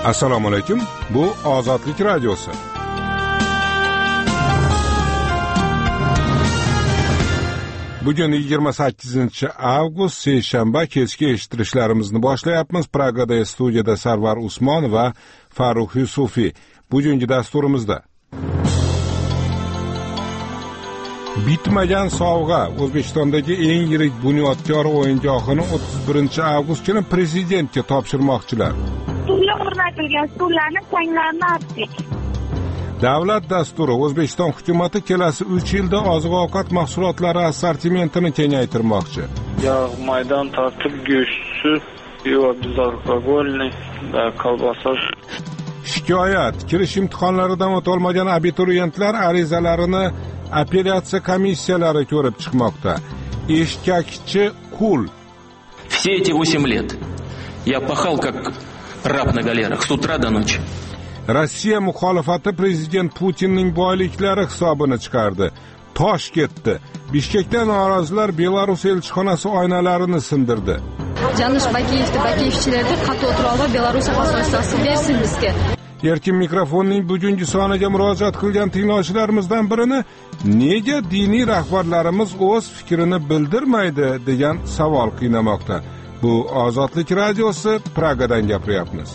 Assalomu alaykum. Bu Ozodlik radiosi. Bugun 28-avgust seshanba kechki eshittirishlarimizni boshlayapmiz. Pragada studiyada Sarvar Usmon va Farruh Yusufiy. Bugungi dasturimizda bitmagan sovg'a. O'zbekistondagi eng yirik bunyodkor o'yingohini 31-avgust kuni prezidentga topshirmoqchilar. O'rnatilgan stullarni changlarini artdik. Davlat dasturi. O'zbekiston hukumatı kelasi 3 yilda oziq-ovqat mahsulotlari assortimentini kengaytirmoqchi. Yog' maydon tartib go'shti, bezalkogolniy, kolbasa. Shikoyat. Kirish imtihonlaridan o'tolmagan abituriyentlar arizalarini apellyatsiya komissiyalari ko'rib chiqmoqda. Eshkakchi qul. Все эти 8 лет я пахал как раб на галерах с утра до ночи. Rossiya muxolifati prezident Putinning boyliklari hisobini chiqardi. Tosh ketdi. Bishkekda norozilar Belarus elchixonasi oynalarini sindirdi. Janish Bakiyevchilarga qat'iy o'tiroq va Belarus aholisi bersin bizga. Erkin mikrofonning bugungi soniga murojaat qilgan tinglovchilarimizdan birini nega diniy rahbarlarimiz o'z fikrini bildirmaydi degan savol qiynamoqda. Bu Ozodlik radiosi, Pragadan gapiryapmiz.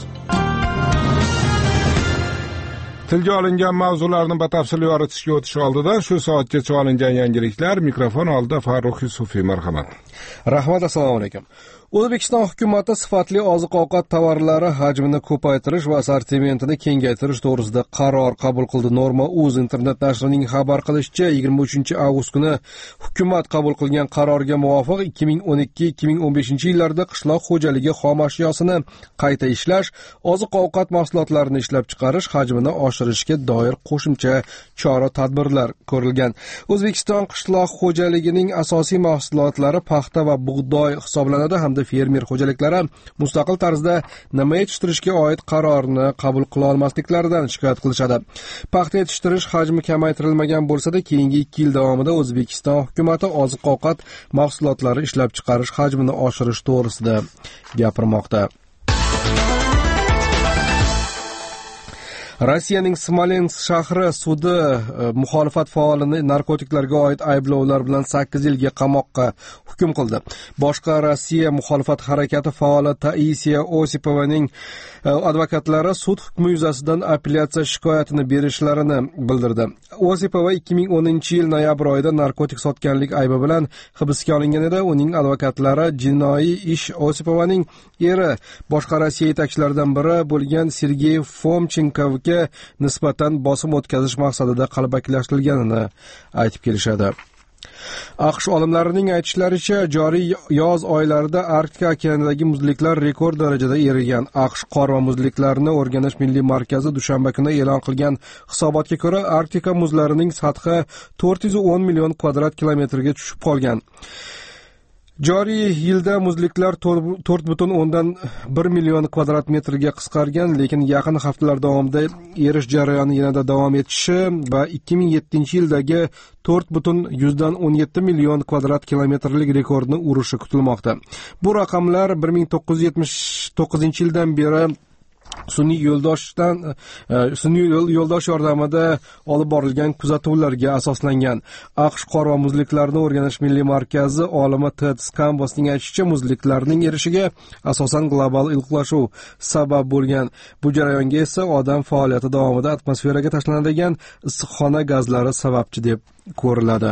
Tilga olingan mavzularni batafsil yoritishga o'tish oldidan shu soatgacha olingan yangiliklar. Mikrofon oldida Farruh Yusufiy, marhamat. Rahmat, assalomu alaykum. O'zbekiston hukumati sifatli oziq-ovqat tovarlari hajmini ko'paytirish va assortimentini kengaytirish to'g'risida qaror qabul qildi. Norma.uz internet nashrining xabar qilishicha, 23-avgust kuni hukumat qabul qilgan qarorga muvofiq 2012-2015 yillarda qishloq xo'jaligi xom ashyosini qayta ishlash, oziq-ovqat mahsulotlarini ishlab chiqarish hajmini oshirishga doir qo'shimcha chora-tadbirlar ko'rilgan. O'zbekiston qishloq xo'jaligining asosiy mahsulotlari paxta va bug'doy hisoblanadi hamda fermer xo'jaliklari mustaqil tarzda nima yetishtirishga oid qarorni qabul qila olmasliklaridan shikoyat qilishadi. Paxta yetishtirish hajmi kamaytirilmagan bo'lsa-da, keyingi 2 yil davomida O'zbekiston hukumati oziq-ovqat mahsulotlari ishlab chiqarish hajmini oshirish to'g'risida gapirmoqda. Rossiyaning Smolensk shahri sudi muxolifat faolini narkotiklarga oid ayblovlar bilan 8 yilga qamoqqa hukm qildi. Boshqa Rossiya muxolifat harakati faoli Taisiya Osipovaning advokatlari sud hukmi yuzasidan apellyatsiya shikoyatini berishlarini bildirdi. Osipova 2010-yil noyabr oyida narkotik sotganlik aybi bilan hibsga olingan edi. Uning advokatlari jinoiy ish Osipovaning eri boshqa Rossiya yetakchilaridan biri bo'lgan Sergey Fomchenkovga nisbatan bosim o'tkazish maqsadida qalbakilashtirilganini aytib kelishadi. AQSh olimlarining aytishlaricha, joriy yoz oylarida Arktika okeanidagi muzliklar rekord darajada erigan. AQSh qor va muzliklarni o'rganish milliy markazi dushanba kuni e'lon qilgan hisobotga ko'ra, Arktika muzlarining sathi 410 million kvadrat kilometrga tushib qolgan. Joriy yilda muzliklar 4,1 million kvadrat metrga qisqargan, lekin yaqin haftalar davomida erish jarayoni yanada davom etishi va 2007-yildagi 4,17 million kvadrat kilometrlik rekordni urishi kutilmoqda. Bu raqamlar 1979-yildan beri sun'iy yo'ldosh yordamida olib borilgan kuzatuvlarga asoslangan. AQSh qor va muzliklarni o'rganish milliy markazi olimi Ted Scambosning aytishicha, muzliklarning erishiga asosan global iliqlashuv sabab bo'lgan. Bu jarayonga esa odam faoliyati davomida atmosferaga tashlanadigan issiqxona gazlari sababchi deb ko'riladi.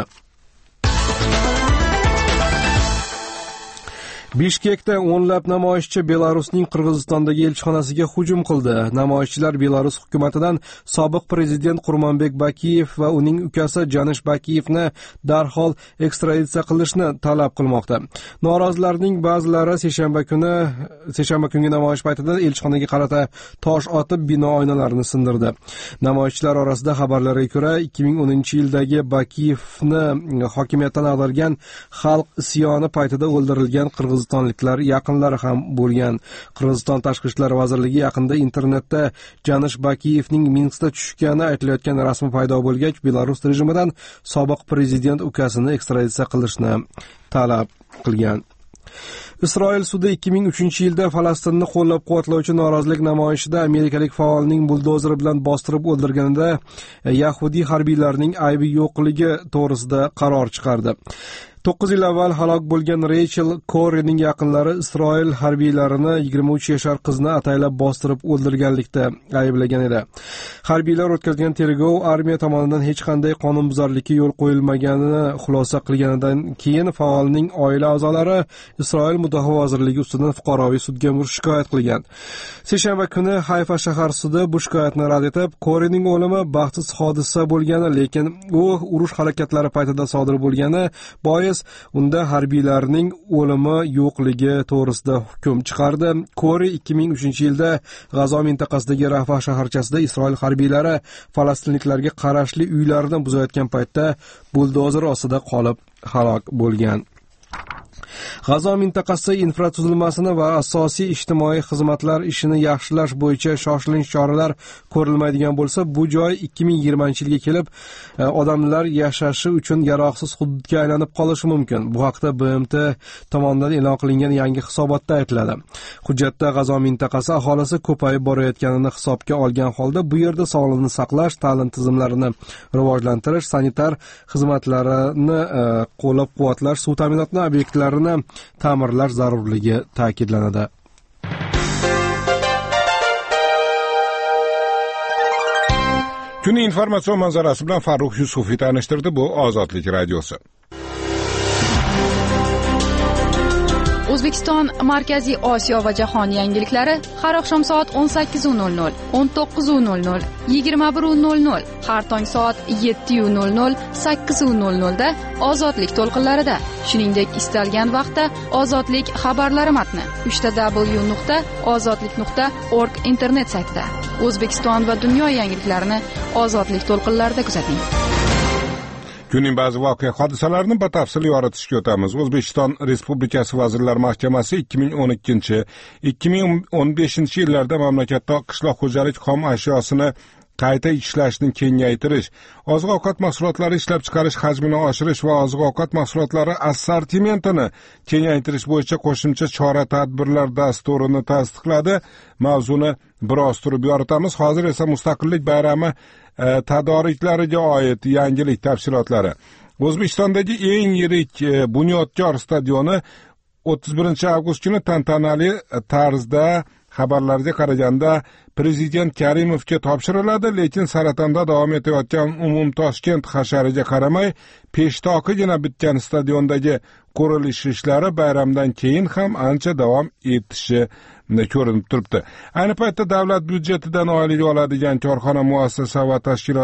Bishkekda o'nlab namoyishchi Belarusning Qirg'izistondagi elchixonasiga hujum qildi. Namoyishchilar Belarus hukumatidan sobiq prezident Qurmonbek Bakiyev va uning ukasi Janish Bakiyevni darhol ekstraditsiya qilishni talab qilmoqda. Norozilarning ba'zilari seshanba kungi namoyish paytida elchixonaga qarata tosh otib, bino oynalarini sindirdi. Namoyishchilar orasida xabarlarga ko'ra, 2010-yildagi Bakiyevni hokimiyatdan ag'dargan xalq isyoni paytida o'ldirilgan qirg'izistonliklar yaqinlari ham bo'lgan. Qirg'iziston Tashqi ishlar vazirligi yaqinda internetda Janish Bakiyevning Minskda tushgani aytilayotgan rasmi paydo bo'lgach, Belarus rejimidan sobiq prezident ukasini ekstraditsiya qilishni talab qilgan. Isroil sudi 2003-yilda Falastinni qo'llab-quvvatlovchi norozilik namoyishida amerikalik faolning buldozeri bilan bostirib o'ldirganida yahudiy harbiylarning aybi yo'qligi to'g'risida qaror chiqardi. 9 yil avval halok bo'lgan Rachel Coreyning yaqinlari Isroil harbiylarini 23 yashar qizni ataylab bostirib o'ldirganlikda ayblagan edi. Harbiylar o'tkazgan tergov armiya tomonidan hech qanday qonunbuzarlikka yo'l qo'yilmaganini xulosa qilganidan keyin faolning oila a'zolari Isroil mudofaa vazirligi ustidan fuqaroviy sudga shikoyat qilgan. Seshanba kuni Hayfa shahar sudi bu shikoyatni rad etib, Coreyning o'limi baxtsiz hodisa bo'lgani, lekin u urush harakatlari paytida sodir bo'lgani bois unda harbiylarning o'limi yo'qligi to'g'risida hukm chiqardi. Corey 2003-yilda G'azo mintaqasidagi Rafah shaharchasida Isroil harbiylari falastinliklarga qarashli uylarini buzayotgan paytda buldozer ostida qolib halok bo'lgan. G'azo mintaqasi infratuzilmasini va asosiy ijtimoiy xizmatlar ishini yaxshilash bo'yicha shoshilinch choralar ko'rilmaydigan bo'lsa, bu joy 2020-yilga kelib odamlar yashashi uchun yaroqsiz hududga aylanib qolishi mumkin. Bu haqda BMT tomonidan e'lon qilingan yangi hisobotda aytiladi. Hujjatda G'azo mintaqasi aholisi ko'payib borayotganini hisobga olgan holda bu yerda sog'liqni saqlash, ta'lim tizimlarini rivojlantirish, sanitar xizmatlarini qo'llab-quvvatlash, suv ta'minoti obyektlarini ta'mirlash zarurligi ta'kidlanadi. Kun informatsion manzarasi bilan Farruh Yusufiy tanishtirdi. Bu Ozodlik radiosi. O'zbekiston, Markaziy Osiyo va jahon yangiliklari har oqshom soat 18:00, 19:00, 21:00, har tong soat 7:00, 8:00 da Ozodlik to'lqinlarida, shuningdek istalgan vaqtda Ozodlik xabarlari matni www.ozodlik.org internet saytida. O'zbekiston va dunyo yangiliklarini Ozodlik to'lqinlarida kuzating. Kunning ba'zi voqea hodisalarini batafsil yoritishga o'tamiz. O'zbekiston Respublikasi Vazirlar Mahkamasi 2012-2015 yillarda mamlakatda qishloq xo'jalik xom ashyosini qayta ishlashni kengaytirish, oziq-ovqat mahsulotlari ishlab chiqarish hajmini oshirish va oziq-ovqat mahsulotlari assortimentini kengaytirish bo'yicha qo'shimcha chora-tadbirlar dasturini tasdiqladi. Mavzuni biroz turib yoritamiz. Hozir esa Mustaqillik bayrami tadoriklariga oid yangilik tafsilotlari. O'zbekistondagi eng yirik Bunyodkor stadioni 31-avgust kuni tantanali tarzda xabarlarga qaraganda Prezident Karimovga topshiriladi, lekin Saratonda davom etayotgan Umumtoshkent hashariga qaramay, peshtoqigina bitgan stadiondagi qurilish ishlari bayramdan keyin ham ancha davom etishi ko'rinib turibdi. Ayni paytda davlat byudjetidan oylik oladigan korxona, muassasa va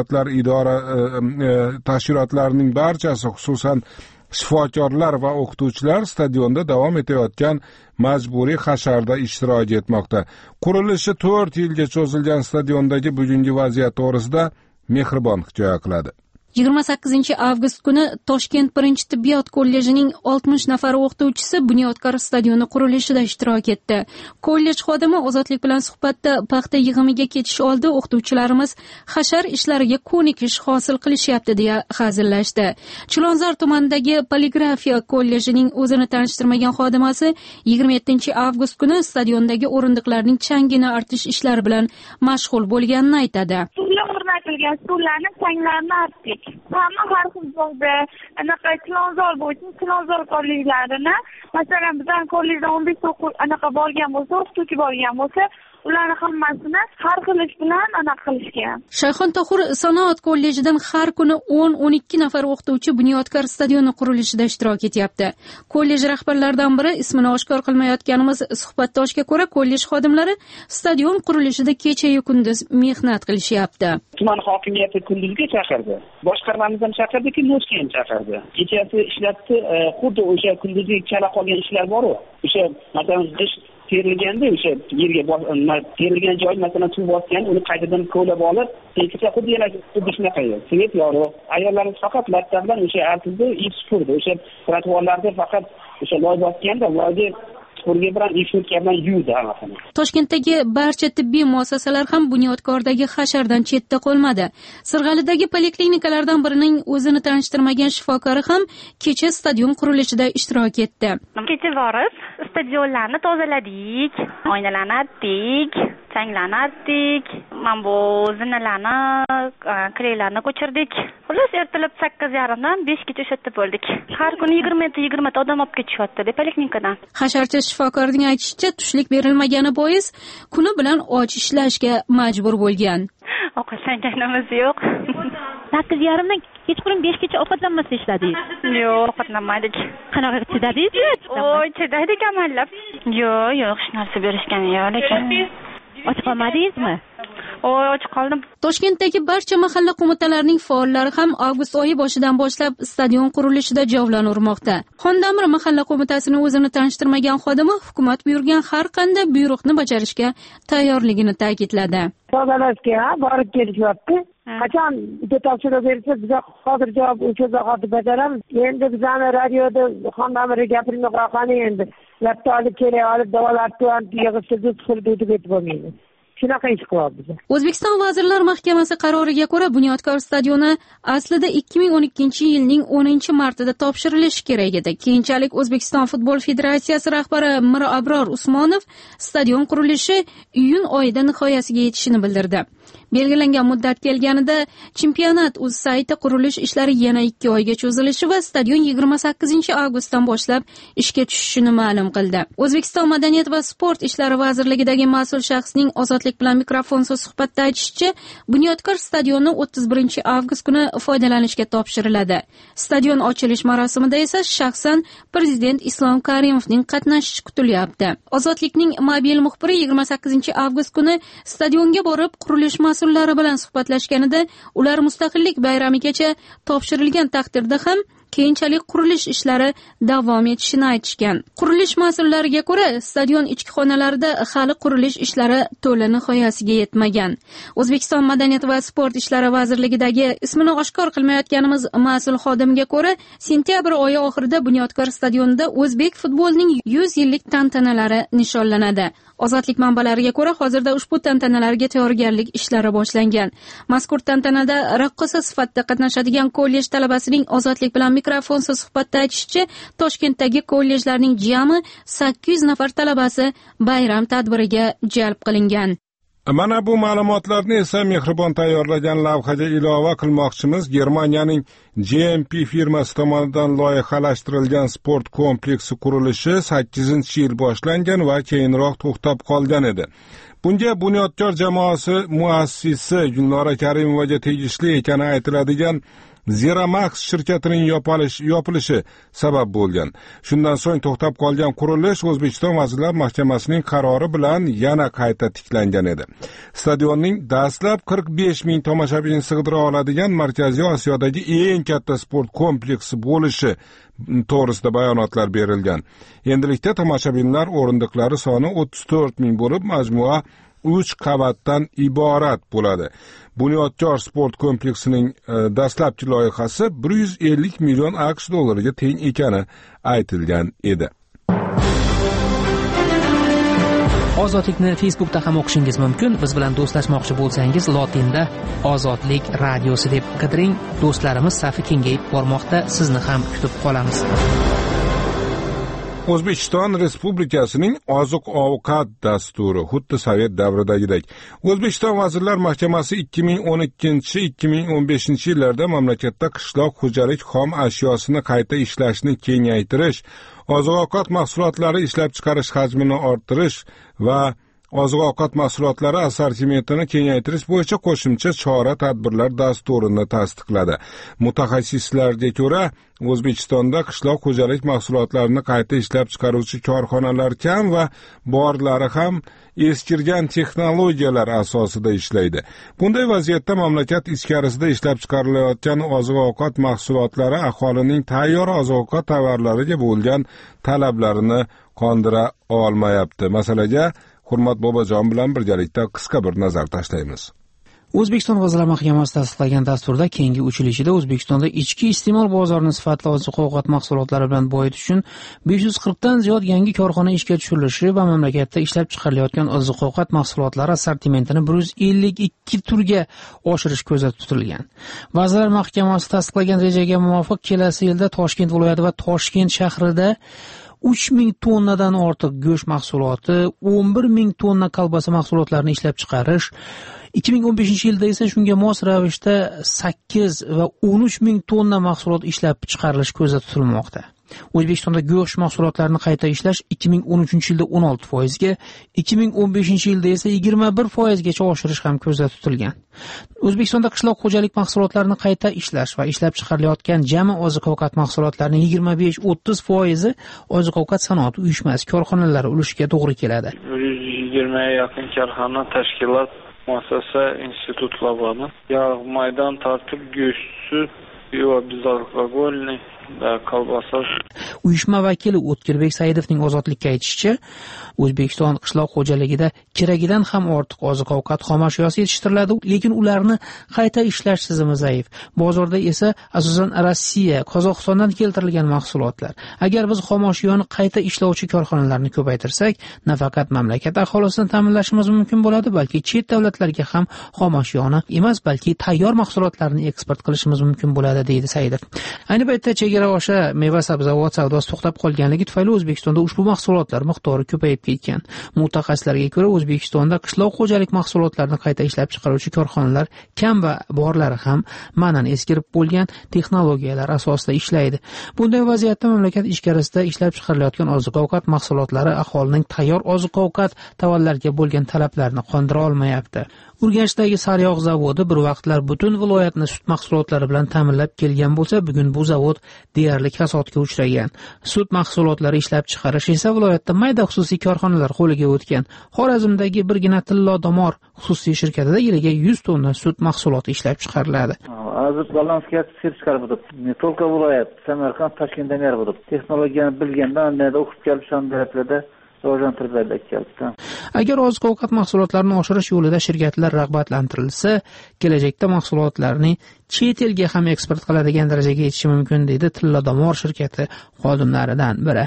tashkilotlarining barchasi, xususan shifokorlar va o'qituvchilar stadionda davom etayotgan majburiy hasharda ishtirok etmoqda. Qurilishi 4 yilga cho'zilgan stadiondagi bugungi vaziyat to'g'risida Mehribon hikoya qiladi. 28-avgust kuni Toshkent 1-tibbiyot kollejining 60 nafar o'qituvchisi Bunyodkor stadioni qurilishida ishtirok etdi. Kollej xodimi Ozodlik bilan suhbatda paxta yig'imiga ketish oldi o'qituvchilarimiz hashar ishlariga ko'nikish hosil qilishyapti deya hazillashdi. Chilonzor tumanidagi Poligrafiya kollejining o'zini tanishtirmagan xodimasi 27-avgust kuni stadiondagi o'rindiqlarning changini artish ishlari bilan mashg'ul bo'lganini aytadi. Stullarni changlarini artdik. Hamma har xil bo'ldi. Anaqa Chilonzor bo'yicha Chilonzor kollejlarini, masalan, bizning kollejda 15 anaqa borgan bo'lsa, o'qituvchi borgan bo'lsa, ularni hammasini har xil ish bilan anaqa qilishgan. Shayxon Tohur sanoat kollejidan har kuni 10-12 nafar o'qituvchi Bunyodkor stadioni qurilishida ishtirok etyapti. Kollej rahbarlaridan biri ismini oshkor qilmayotganimiz suhbatdoshiga ko'ra, kollej xodimlari stadion qurilishida kecha-yu kunduz mehnat qilishyapti. Tuman hokimiyati kunduzga chaqirdi. Boshqarmamiz ham chaqirdi-ki, nochga ham chaqirdi. Kechasi ishlatdi, xuddi o'sha kunduzga chala qolgan ishlar bor-ku. O'sha masalan ish terilganda o'sha yerga terilgan joy masalan suv bosgan, uni qaytadan ko'lab olib, kecha xuddi yana shunaqa edi. Svet yorug'. Ayollarimiz faqat latta bilan o'sha artizda ish supurdi. O'sha trotuarlarda faqat o'sha loy bosganda loyga supurgi bilan ishurka bilan yuvdi hammasini. Toshkentdagi barcha tibbiy muassasalar ham bunyodkordagi hashardan chetda qolmadi. Sirg'alidagi poliklinikalardan birining o'zini tanishtirmagan shifokori ham kecha stadion qurilishida ishtirok etdi. Kecha borib, stadionlarni tozaladik, oynalarni artdik, changlarni artdik, mana bu zinalarni, kreylarni ko'chirdik. Xullas ertalab 8:30 dan 5 gacha o'sha yerda bo'ldik. Har kuni 20 ta odam olib ketishyapti poliklinikadan. Hasharchi shifokorning aytishicha, tushlik berilmagani bois kuni bilan och ishlashga majbur bo'lgan. Ovqatlanganimiz yo'q. 8:30 dan kechqurun 5 gacha ovqatlanmasdan ishladingiz? Yo'q, ovqatlanmadik. Qanaqa chidadingizmi? Voy, chidadik amallab. Yo'q, hech narsa berishgani yo'q, lekin och qolmadingizmi? Och qoldim. Toshkentdagi barcha mahalla qo'mitalarining faollari ham avgust oyi boshidan boshlab stadion qurilishida javlanurmoqda. Xondamir mahalla qo'mitasini o'zini tanishtirmagan xodimi hukumat buyurgan har qanday buyruqni bajarishga tayyorligini ta'kidladi. Tozalashga borib kelishyapti. Qachon topshiriq bersa, biz hozir javob o'sha zahoti bajaramiz. Endi bizani radioda Xondamirga gapirmoqqa qani endi. Laptop olib kelib, olib davolatib, yig'ishtirib, qilib ketib bo'lmaydi. Shunaqa ish qilyapmiz. O'zbekiston Vazirlar Mahkamasi qaroriga ko'ra Bunyodkor stadioni aslida 2012-yilning 10-martida topshirilishi kerak edi. Keyinchalik O'zbekiston Futbol Federatsiyasi rahbari Mir Abror Usmonov stadion qurilishi iyun oyida nihoyasiga yetishini bildirdi. Belgilangan muddat kelganida chempionat o'z sayti qurilish ishlari yana 2 oyga cho'zilishi va stadion 28-avgustdan boshlab ishga tushishini ma'lum qildi. O'zbekiston Madaniyat va sport ishlari vazirligidagi mas'ul shaxsning Ozodlik bilan mikrofonsiz suhbatda aytishicha, Bunyodkor stadioni 31-avgust kuni foydalanishga topshiriladi. Stadion ochilish marosimida esa shaxsan prezident Islom Karimovning qatnashishi kutilyapti. Ozodlikning mobil muxbiri 28-avgust kuni stadionga borib qurilish mas'ullari bilan suhbatlashganida ular mustaqillik bayramigacha topshirilgan taqdirda ham keyinchalik qurilish ishlari davom etishini aytishgan. Qurilish mas'ullariga ko'ra, stadion ichki xonalarida hali qurilish ishlari to'la nihoyasiga yetmagan. O'zbekiston Madaniyat va sport ishlari vazirligidagi ismini oshkor qilmayotganimiz mas'ul xodimga ko'ra, sentyabr oyi oxirida Bunyodkor stadionida o'zbek futbolining 100 yillik tantanalari nishonlanadi. Ozodlik manbalariga ko'ra, hozirda ushbu tantanalarga tayyorgarlik ishlari boshlangan. Mazkur tantanada raqqosa sifatida qatnashadigan kollej talabasining Ozodlik bilan mikrofonsiz suhbatda aytishicha, Toshkentdagi kollejlarning jami 800 nafar talabasi bayram tadbiriga jalb qilingan. Mana bu ma'lumotlarni esa mehribon tayyorlagan lavhaga ilova qilmoqchimiz. Germaniyaning GMP firmasi tomonidan loyihalashtirilgan sport kompleksi qurilishi 8-yil boshlangan va keyinroq to'xtab qolgan edi. Bunga Bunyodkor jamoasi muassisi Gulnora Karimovaga tegishli ekani aytiladigan Zeramax shirkatining yopilishi sabab bo'lgan. Shundan so'ng to'xtab qolgan qurilish O'zbekiston Vazirlar Mahkamasining qarori bilan yana qayta tiklangan edi. Stadionning dastlab 45 ming tomoshabin sig'dira oladigan Markaziy Osiyodagi eng katta sport kompleksi bo'lishi to'g'risida bayonotlar berilgan. Endilikda tomoshabinlar o'rindiqlari soni 34 ming bo'lib, majmua 3 qavatdan iborat bo'ladi. Bunyodkor sport kompleksining dastlabki loyihasi 150 million AQSh dollariga teng ekani aytilgan edi. Ozodlikni Facebookda ham o'qishingiz mumkin. Biz bilan do'stlashmoqchi bo'lsangiz, lotinda Ozodlik radiosi deb qidiring. Do'stlarimiz safi kengayib bormoqda. Sizni ham kutib qolamiz. O'zbekiston Respublikasining oziq-ovqat dasturi xuddi Sovet davridagidek. O'zbekiston Vazirlar Mahkamasi 2012-2015 yillarda mamlakatda qishloq xo'jalik xom ashyosini qayta ishlashni kengaytirish, oziq-ovqat mahsulotlari ishlab chiqarish hajmini orttirish va oziq-ovqat mahsulotlari assortimentini kengaytirish bo'yicha qo'shimcha chora-tadbirlar dasturini tasdiqladi. Mutaxassislarga ko'ra, O'zbekistonda qishloq xo'jalik mahsulotlarini qayta ishlab chiqaruvchi korxonalar kam va borlari ham eskirgan texnologiyalar asosida ishlaydi. Bunday vaziyatda mamlakat ichkarisida ishlab chiqarilayotgan oziq-ovqat mahsulotlari aholining tayyor oziq-ovqat tovarlariga bo'lgan talablarini qondira olmayapti. Masalaga Hurmat Bobojon bilan birgalikda qisqa bir nazar tashlaymiz. O'zbekiston Vazirlar Mahkamasi tasdiqlagan dasturda keyingi 3 yil ichida O'zbekistonda ichki iste'mol bozorini sifatli oziq-ovqat mahsulotlari bilan boyitish uchun 540 dan ziyod yangi korxona ishga tushirilishi va mamlakatda ishlab chiqarilayotgan oziq-ovqat mahsulotlari assortimentini 152 turga oshirish ko'zda tutilgan. Vazirlar Mahkamasi tasdiqlagan rejaga muvofiq kelasi yilda Toshkent viloyati va Toshkent shahrida 3000 tonnadan ortiq go'sht mahsuloti, 11000 tonna kolbasa mahsulotlarini ishlab chiqarish, 2015-yilda esa shunga mos ravishda 8 va 13000 tonna mahsulot ishlab chiqarilishi ko'zda tutilmoqda. O'zbekistonda go'sht mahsulotlarini qayta ishlash 2013-yilda 16% ga, 2015-yilda esa 21% gacha oshirish ham ko'zda tutilgan. O'zbekistonda qishloq xo'jalik mahsulotlarini qayta ishlash va ishlab chiqarilayotgan jami oziq-ovqat mahsulotlarining 25-30% oziq-ovqat sanoat uyushmasi korxonalari ulushiga to'g'ri keladi. 120 ga yaqin korxona, tashkilot, muassasa, institutlar bor. Yog', maydon, tartib, go'sht, pivo, bezalkogolniy, kolbasa. Uyushma vakili O'tkirbek Saidovning ozodlikka aytishicha, O'zbekiston qishloq xo'jaligida keragidan ham ortiq oziq-ovqat xomashyosi yetishtiriladi, lekin ularni qayta ishlash tizimi zaif. Bozorda esa asosan Rossiya, Qozog'istondan keltirilgan mahsulotlar. Agar biz xomashyoni qayta ishlovchi korxonalarni ko'paytirsak, nafaqat mamlakat aholisini ta'minlashimiz mumkin bo'ladi, balki chet davlatlarga ham xomashyoni emas, balki tayyor mahsulotlarni eksport qilishimiz mumkin bo'ladi, deydi Saidov. Ayni paytda chegara osha meva-sabzavot savdosi to'xtab qolganligi tufayli O'zbekistonda ushbu mahsulotlar miqdori ko'payib ketgan. Mutaxassislarga ko'ra, O'zbekistonda qishloq xo'jalik mahsulotlarini qayta ishlab chiqaruvchi korxonalar kam va borlari ham ma'nan eskirib bo'lgan texnologiyalar asosida ishlaydi. Bunday vaziyatda mamlakat ichkarisida ishlab chiqarilayotgan oziq-ovqat mahsulotlari aholining tayyor oziq-ovqat tovarlariga bo'lgan talablarini qondira olmayapti. Urganchdagi Saryog' zavodi bir vaqtlar butun viloyatni sut mahsulotlari bilan ta'minlab kelgan bo'lsa, bugun bu zavod deyarli kasodga uchragan. Sut mahsulotlari ishlab chiqarish esa viloyatda mayda xususiy korxonalar qo'liga o'tgan. Xorazmdagi birgina Tillo Domor xususiy shirkatida yiliga 100 tonna sut mahsuloti ishlab chiqariladi. Azib balanska sir chiqarib turib, Tolqa viloyat, Samarqand, Toshkentdan beri bo'lib, texnologiyani bilgandan neda o'qib kelib shamdaratlarda Agar oziq-ovqat mahsulotlarini oshirish yo'lida shirkatlar rag'batlantirilsa, kelajakda mahsulotlarni chet elga ham eksport qiladigan darajaga yetishi mumkin, deydi Tillo Domor shirkati xodimlaridan biri.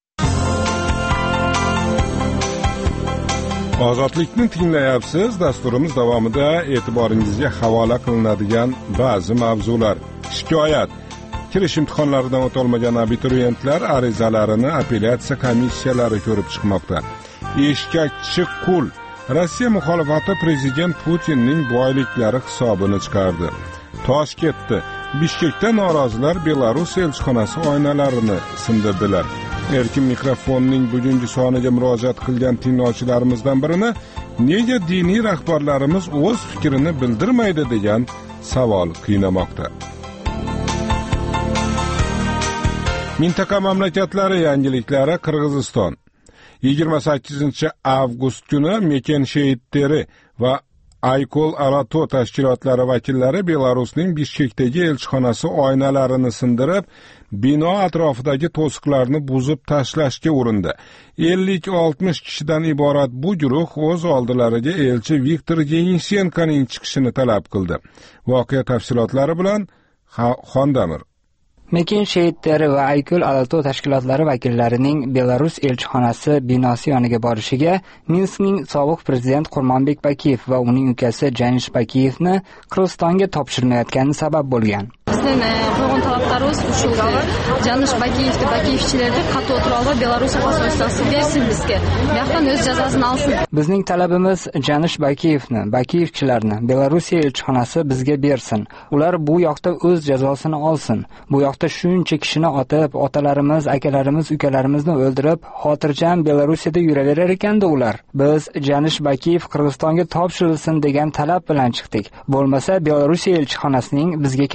Ozodlikni tinglayapsiz. Dasturimiz davomida e'tiboringizga havola qilinadigan ba'zi mavzular. Shikoyat. Kirish imtihonlaridan o'tolmagan abituriyentlar arizalarini apellyatsiya komissiyalari ko'rib chiqmoqda. Eshkakchi qul. Rossiya muxolifati prezident Putinning boyliklari hisobini chiqardi. Toshkentda Bishkekda norozilar Belarus elchixonasi oynalarini sindirdilar. Erkin mikrofonning bugungi soniga murojaat qilgan tinglovchilarimizdan birini nega diniy rahbarlarimiz o'z fikrini bildirmaydi degan savol qiynamoqda. Mintaqa mamlakatlari yangiliklari. Qirg'iziston 28-avgust kuni Meken Sheitteri va Aykol Arato tashkilotlari vakillari Belarusning Bishkekdagi elchixonasi oynalarini sindirib, bino atrofidagi to'siqlarni buzib tashlashga urindi. 50-60 kishidan iborat bu guruh o'z oldilariga elchi Viktor Yenishenkoning chiqishini talab qildi. Voqea tafsilotlari bilan Xondamir. Meken Sheitteri va Aykol Arato tashkilotlari vakillarining Belarus elchixonasi binosi yoniga borishiga Minskning sobiq prezident Qurmonbek Bakiyev va uning ukasi Janish Bakiyevni Qirg'izistonga topshirmayotgani sabab bo'lgan. Bizning qo'g'on tarafdorimiz shu Janish Bakiyevni Bakiyevchilarga qat'iy o'tiroldi Belarus pochtasi bersin bizga. Yaxtan o'z jazosini olsin. Bizning talabimiz Janish Bakiyevni, Bakiyevchilarni Belarus elchixonasi bizga bersin. Ular bu yoqda o'z jazosini olsin. Bu yoqda shuncha kishini otib, otalarimiz, akalarimiz, ukalarimizni o'ldirib, xotirjam Belarusiyada yuraverar ekanda ular. Biz Janish Bakiyev Qirg'izistonga topshirilsin degan talab bilan chiqdik. Bo'lmasa Belarus elchixonasining bizga keragi yo'q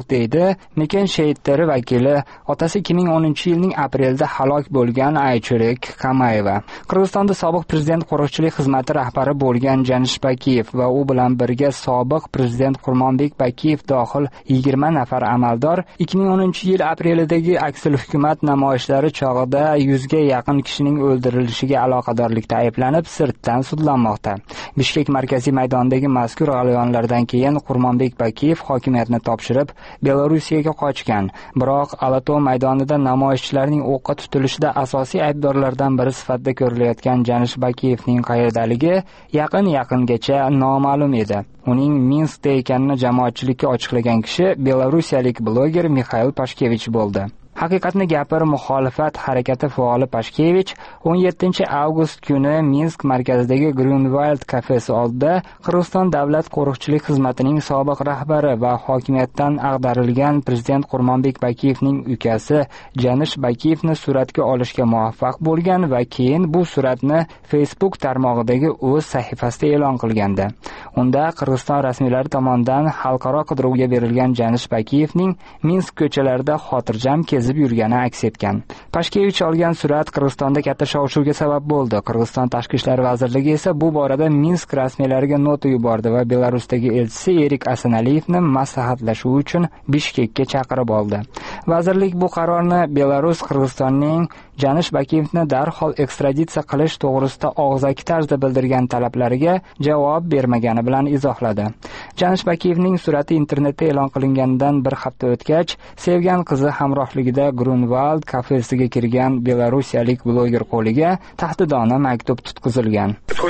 yo'q deydi Miken shehidlari vakili, otasi 2010-yilning aprelida halok bo'lgan Aychurik Kamayeva. Qirg'izistonda sobiq prezident qo'riqchilik xizmati rahbari bo'lgan Janish Bakiyev va u bilan birga sobiq prezident Qurmonbek Bakiyev dohil 20 nafar amaldor 2010-yil aprelidagi aksil hukumat namoyishlari chog'ida 100 ga yaqin kishining o'ldirilishiga aloqadorlikda ayblanib sirtdan sudlanmoqda. Bishkek markaziy maydonidagi mazkur g'alayonlardan keyin Qurmonbek Bakiyev hokimiyatni topshirib Belorussiyaga qochgan. Biroq Alato maydonida namoyishchilarning o'qqa tutilishida asosiy aybdorlardan biri sifatida ko'rilayotgan Janish Bakiyevning qayerdaligi yaqingacha noma'lum edi. Uning Minskda ekanini jamoatchilikka ochiqlagan kishi belarusiyalik bloger Mikhail Pashkevich bo'ldi. Haqiqatni gapir muxolifat harakati faoli Pashkevich 17 avgust kuni Minsk markazidagi Grunwald kafesi oldida Qirg'iziston davlat qo'riqchilik xizmatining sobiq rahbari va hokimiyatdan ag'darilgan prezident Qurmonbek Bakiyevning ukasi Janish Bakiyevni suratga olishga muvaffaq bo'lgan va keyin bu suratni Facebook tarmog'idagi o'z sahifasida e'lon qilgandi. Unda Qirg'iziston rasmiylari tomonidan xalqaro qidiruvga berilgan Janish Bakiyevning Minsk ko'chalarida xotirjam kezib yurgani aks etgan. Pashkevich olgan surat Qirg'izistonda katta shov-shuvga sabab bo'ldi. Qirg'iziston tashqi ishlar vazirligi esa bu borada Minsk rasmiylariga nota yubordi va Belarusdagi elchisi Erik Asanaliyevni maslahatlashuv uchun Bishkekka chaqirib oldi. Vazirlik bu qarorni Belarus Qirg'izistonning Janish Bakiyevni darhol ekstraditsiya qilish to'g'risida og'zaki tarzda bildirgan talablariga javob bermagani bilan izohladi. Janish Bakiyevning surati internetda e'lon qilinganidan bir hafta o'tgach, sevgan qizi hamrohligida Grunwald kafesiga kirgan belarusiyalik bloger qo'liga tahdidona maktub tutqizilgan.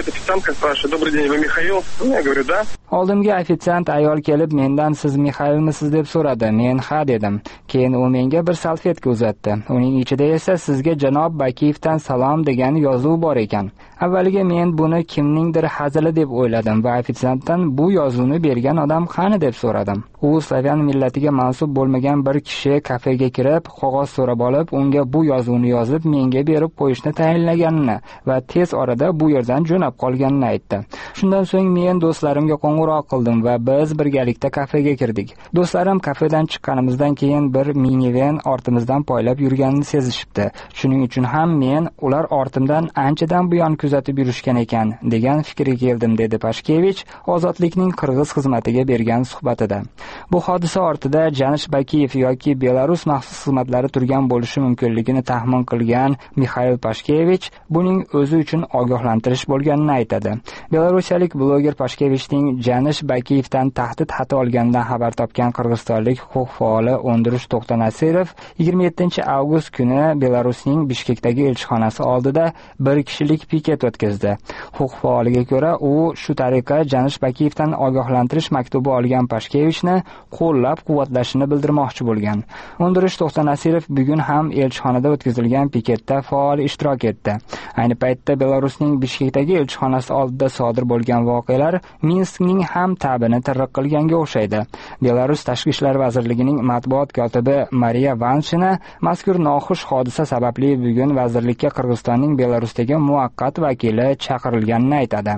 Oldimga ofitsiant ayol kelib, mendan siz Mixailmisiz deb so'radi. Men ha dedim. Keyin u menga bir salfetka uzatdi. Uning ichida esa sizga janob Bakiyevdan salom degan yozuv bor ekan. Avvaliga men buni kimningdir hazili deb o'yladim va ofitsiantdan bu yozuvni bergan odam qani deb so'radim. U slavyan millatiga mansub bo'lmagan bir kishi kafega kirib, qog'oz so'rab olib, unga bu yozuvni yozib menga berib qo'yishni tayinlaganini va tez orada bu yerdan jo'nab qolganini aytdi. Shundan so'ng men do'stlarimga qo'ng'iroq qildim va biz birgalikda kafega kirdik. Do'stlarim kafedan chiqqanimizdan keyin bir minivan ortimizdan poylab yurganini sezishibdi. Shuning uchun ham men ular ortimdan anchadan buyon kuzatib yurishgan ekan degan fikrga keldim, dedi Pashkevich Ozodlikning qirg'iz xizmatiga bergan suhbatida. Bu hodisa ortida Janish Bakiyev yoki Belarus maxsus xizmatlari turgan bo'lishi mumkinligini taxmin qilgan Mikhail Pashkevich buning o'zi uchun ogohlantirish bo'lganini aytadi. Belarusiyalik bloger Pashkevichning Janish Bakiyevdan tahdid xati olganidan xabar topgan qirg'izistonlik huquq faoli O'ndirish To'xtanasirov 27 avgust kuni Belarusning Bishkekdagi elchixonasi oldida bir kishilik piket o'tkazdi. Huquq faoliga ko'ra, u shu tariqa Janish Bakiyevdan ogohlantirish maktubi olgan Pashkevichni qo'llab-quvvatlashini bildirmoqchi bo'lgan. O'ndirish To'xtanasirov bugun ham elchixonada o'tkazilgan piketda faol ishtirok etdi. Ayni paytda Belarusning Bishkekdagi elchixonasi oldida sodir bo'lgan voqealar Minskning ham ta'bini tirriq qilganga o'xshaydi. Belarus Tashqi ishlar vazirligining matbuot kotibi Mariya Vanshina mazkur noxush hodisa sababli bugun vazirlikka Qirg'izistonning Belarusdagi muvaqqat vakili chaqirilganini aytadi.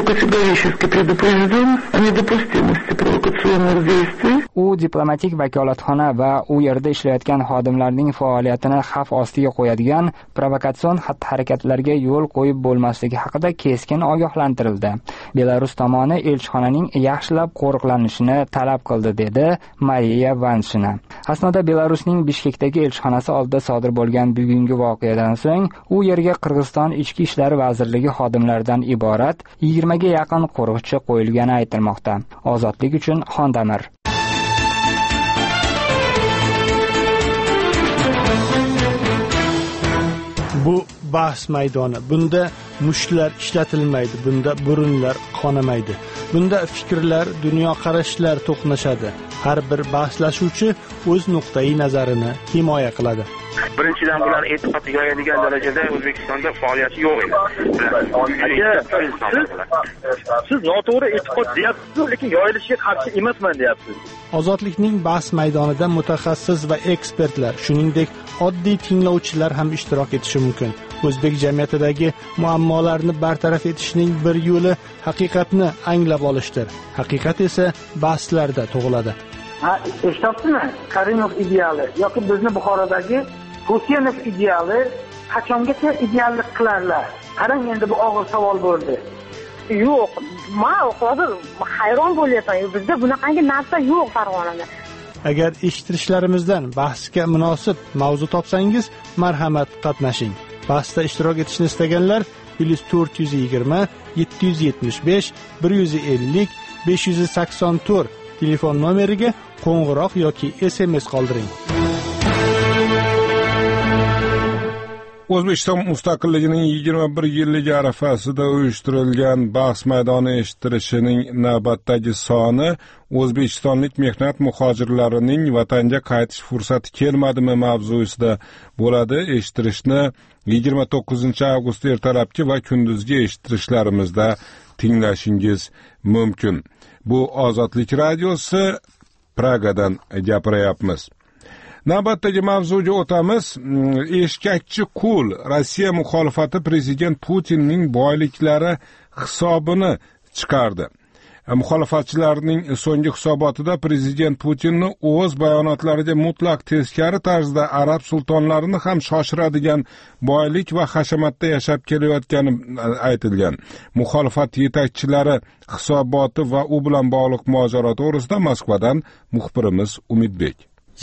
U diplomatik vakolatxona va u yerda ishlayotgan xodimlarning faoliyatini xavf ostiga qo'yadigan provokatsion xatti-harakatlarga yo'l qo'yib bo'lmasligi haqida keskin ogohlantirildi. Belarus tomoni elchixonaning yaxshilab qo'riqlanishini talab qildi, dedi Mariya Vanshina. Aslida Belarusning Bishkekdagi elchixonasi oldida sodir bo'lgan bugungi voqeadan so'ng u yerga Qirg'iziston Ichki ishlar vazirligi xodimlaridan iborat 20 ga yaqin qo'riqchi qo'yilgani aytilmoqda. Ozodlik uchun Xondamir. Bu bahs maydoni. Bunda mushlar ishlatilmaydi, bunda burunlar qonamaydi. Bunda fikrlar, dunyoqarashlar to'qnashadi. Har bir bahslashuvchi o'z nuqtai nazarini himoya qiladi. Birinchidan bular e'tiqod yoyadigan darajada O'zbekistonda faoliyati yo'q edi. Siz noto'g'ri e'tiqod deyapsiz, lekin yoyilishiga qarshi emasman deyapsiz. Ozodlikning bahs maydonida mutaxassis va ekspertlar, shuningdek oddiy tinglovchilar ham ishtirok etishi mumkin. O'zbek jamiyatidagi muammolarni bartaraf etishning bir yo'li haqiqatni anglab olishdir. Haqiqat esa bahslarda tug'iladi. eshityapsizmi? Karimov ideali yoki bizni Buxorodagi Husenov ideali qachongacha ideallik qilarlar? Qarang, endi bu og'ir savol bo'ldi. Yo'q, men hozir hayron bo'lyapman. Bizda bunaqangi narsa yo'q Farg'onada. Agar eshittirishlarimizdan bahsga munosib mavzu topsangiz, marhamat qatnashing. Bahsda ishtirok etishni istaganlar +420 775 150 584 telefon nomeriga qo'ng'iroq yoki SMS qoldiring. O'zbekiston mustaqilligining 21 yilligi arafasida uyushtirilgan bahs maydoni eshittirishining navbatdagi soni O'zbekistonlik mehnat muhojirlarining vatanga qaytish fursati kelmadimi mavzusida bo'ladi. Eshittirishni 29-avgust ertalabki va kunduzgi eshittirishlarimizda tinglashingiz mumkin. Bu Ozodlik radiosi, Pragadan gapiryapmiz. Navbatdagi mavzuga o'tamiz. Eshkakchi qul Rossiya muxolifati prezident Putinning boyliklari hisobini chiqardi. Muxolifatchilarning so'nggi hisobotida prezident Putinni o'z bayonotlariga mutlaq teskari tarzda arab sultonlarini ham shoshiradigan boylik va hashamatda yashab kelayotgani aytilgan. Muxolifat yetakchilari hisoboti va u bilan bog'liq mojaro to'g'risida Moskvadan muxbirimiz Umidbek.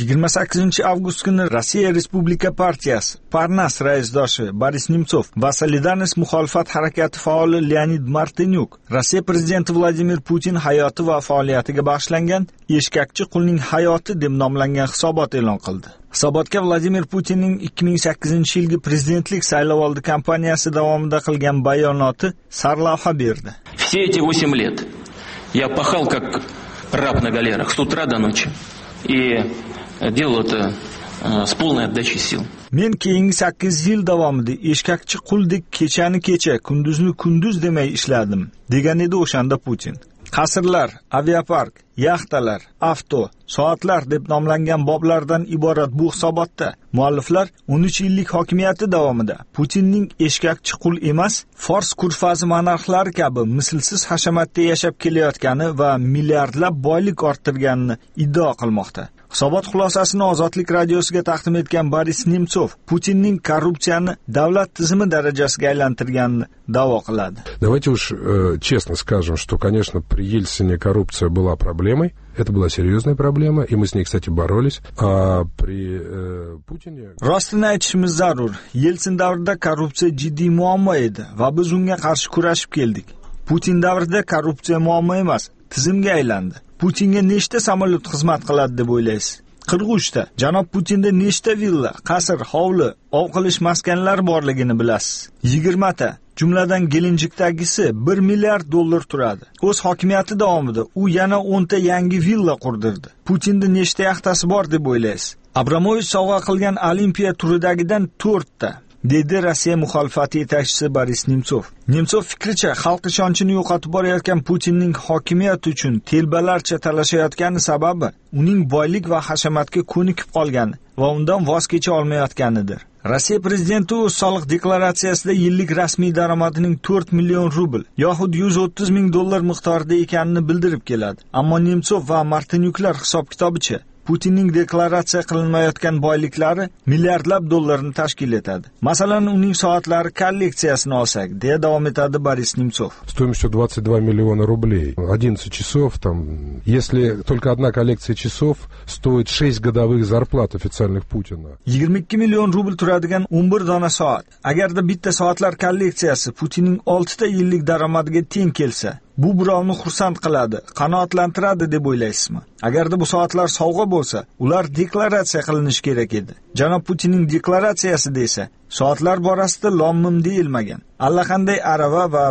28 avgust kuni Rossiya Respublika partiyasi Parnas raisdoshi Boris Nemtsov va Solidarность muxolifat harakati faoli Leonid Martinyuk Rossiya prezidenti Vladimir Putin hayoti va faoliyatiga bag'ishlangan Eshkakchi qulning hayoti deb nomlangan hisobot e'lon qildi. Hisobotga Vladimir Putinning 2008-yilgi prezidentlik saylovoldi kampaniyasi davomida qilgan bayonoti sarlavha berdi. Все эти 8 лет я пахал как раб на галерах с утра до ночи. И делал это с полной отдачей сил. Men keyingi 8 yil davomida eshkakchi quldek kechani kecha, kunduzni kunduz demay ishladim, degan edi o'shanda Putin. Qasrlar, aviapark, yaxtalar, avto, soatlar deb nomlangan boblardan iborat bu hisobotda mualliflar 13 yillik hokimiyati davomida Putinning eshkakchi qul emas, Fors kurfazi monarxlari kabi mislsiz hashamatda yashab kelayotgani va milliardlab boylik orttirganini iddao qilmoqda. Hisobot xulosasini Ozodlik radiosiga taqdim etgan Boris Nemtsov Putinning korrupsiyani davlat tizimi darajasiga aylantirganini da'vo qiladi. Давайте уж честно скажем, что, конечно, при Ельцине коррупция была проблемой. Это была серьезная проблема, и мы с ней, кстати, боролись. А при Putine... Rostini aytishimiz zarur. Yeltsin davrida korrupsiya jiddiy muammo edi va biz unga qarshi kurashib keldik. Putin davrida korrupsiya muammo emas, tizimga aylandi. Putinga nechta samolyot xizmat qiladi deb o'ylaysiz? 43 ta. Janob Putinda nechta villa, qasr, hovli, ov qilish maskanlari borligini bilasiz? 20 ta. Jumladan Gelenjikdagisi $1 milliard turadi. O'z hokimiyati davomida u yana 10 ta yangi villa qurdirdi. Putinda nechta yaxtasi bor deb o'ylaysiz? Abramovich sovg'a qilgan Olimpiya turidagidan 4 ta. dedi Rossiya muxolifati yetakchisi Boris Nemtsov. Nemtsov fikricha, xalq ishonchini yo'qotib borayotgan Putinning hokimiyat uchun telbalarcha talashayotgani sababi uning boylik va hashamatga ko'nikib qolgani va undan voz kecha olmayotganidir. Rossiya prezidenti o'z soliq deklaratsiyasida yillik rasmiy daromadining 4 million rubl yoxud $130,000 miqdorida ekanini bildirib keladi. Ammo Nemtsov va Martinyuklar hisob-kitobicha Putinning deklaratsiya qilinmayotgan boyliklari milliardlab dollarni tashkil etadi. Masalan, uning soatlari kolleksiyasini olsak, deya davom etadi Boris Nemtsov. Стоимостью 22 миллиона рублей. 11 часов там. Если только одна коллекция часов стоит 6 годовых зарплат официальных Путина. 22 million rubl turadigan 11 dona soat. Agarda bitta soatlar kolleksiyasi Putinning 6 ta yillik daromadiga teng kelsa, bu birovni xursand qiladi, qanoatlantiradi deb o'ylaysizmi? Agarda bu soatlar sovg'a bo'lsa, ular deklaratsiya qilinishi kerak edi. Janob Putinning deklaratsiyasida esa soatlar borasida lom-mim deyilmagan. Allaqanday arava va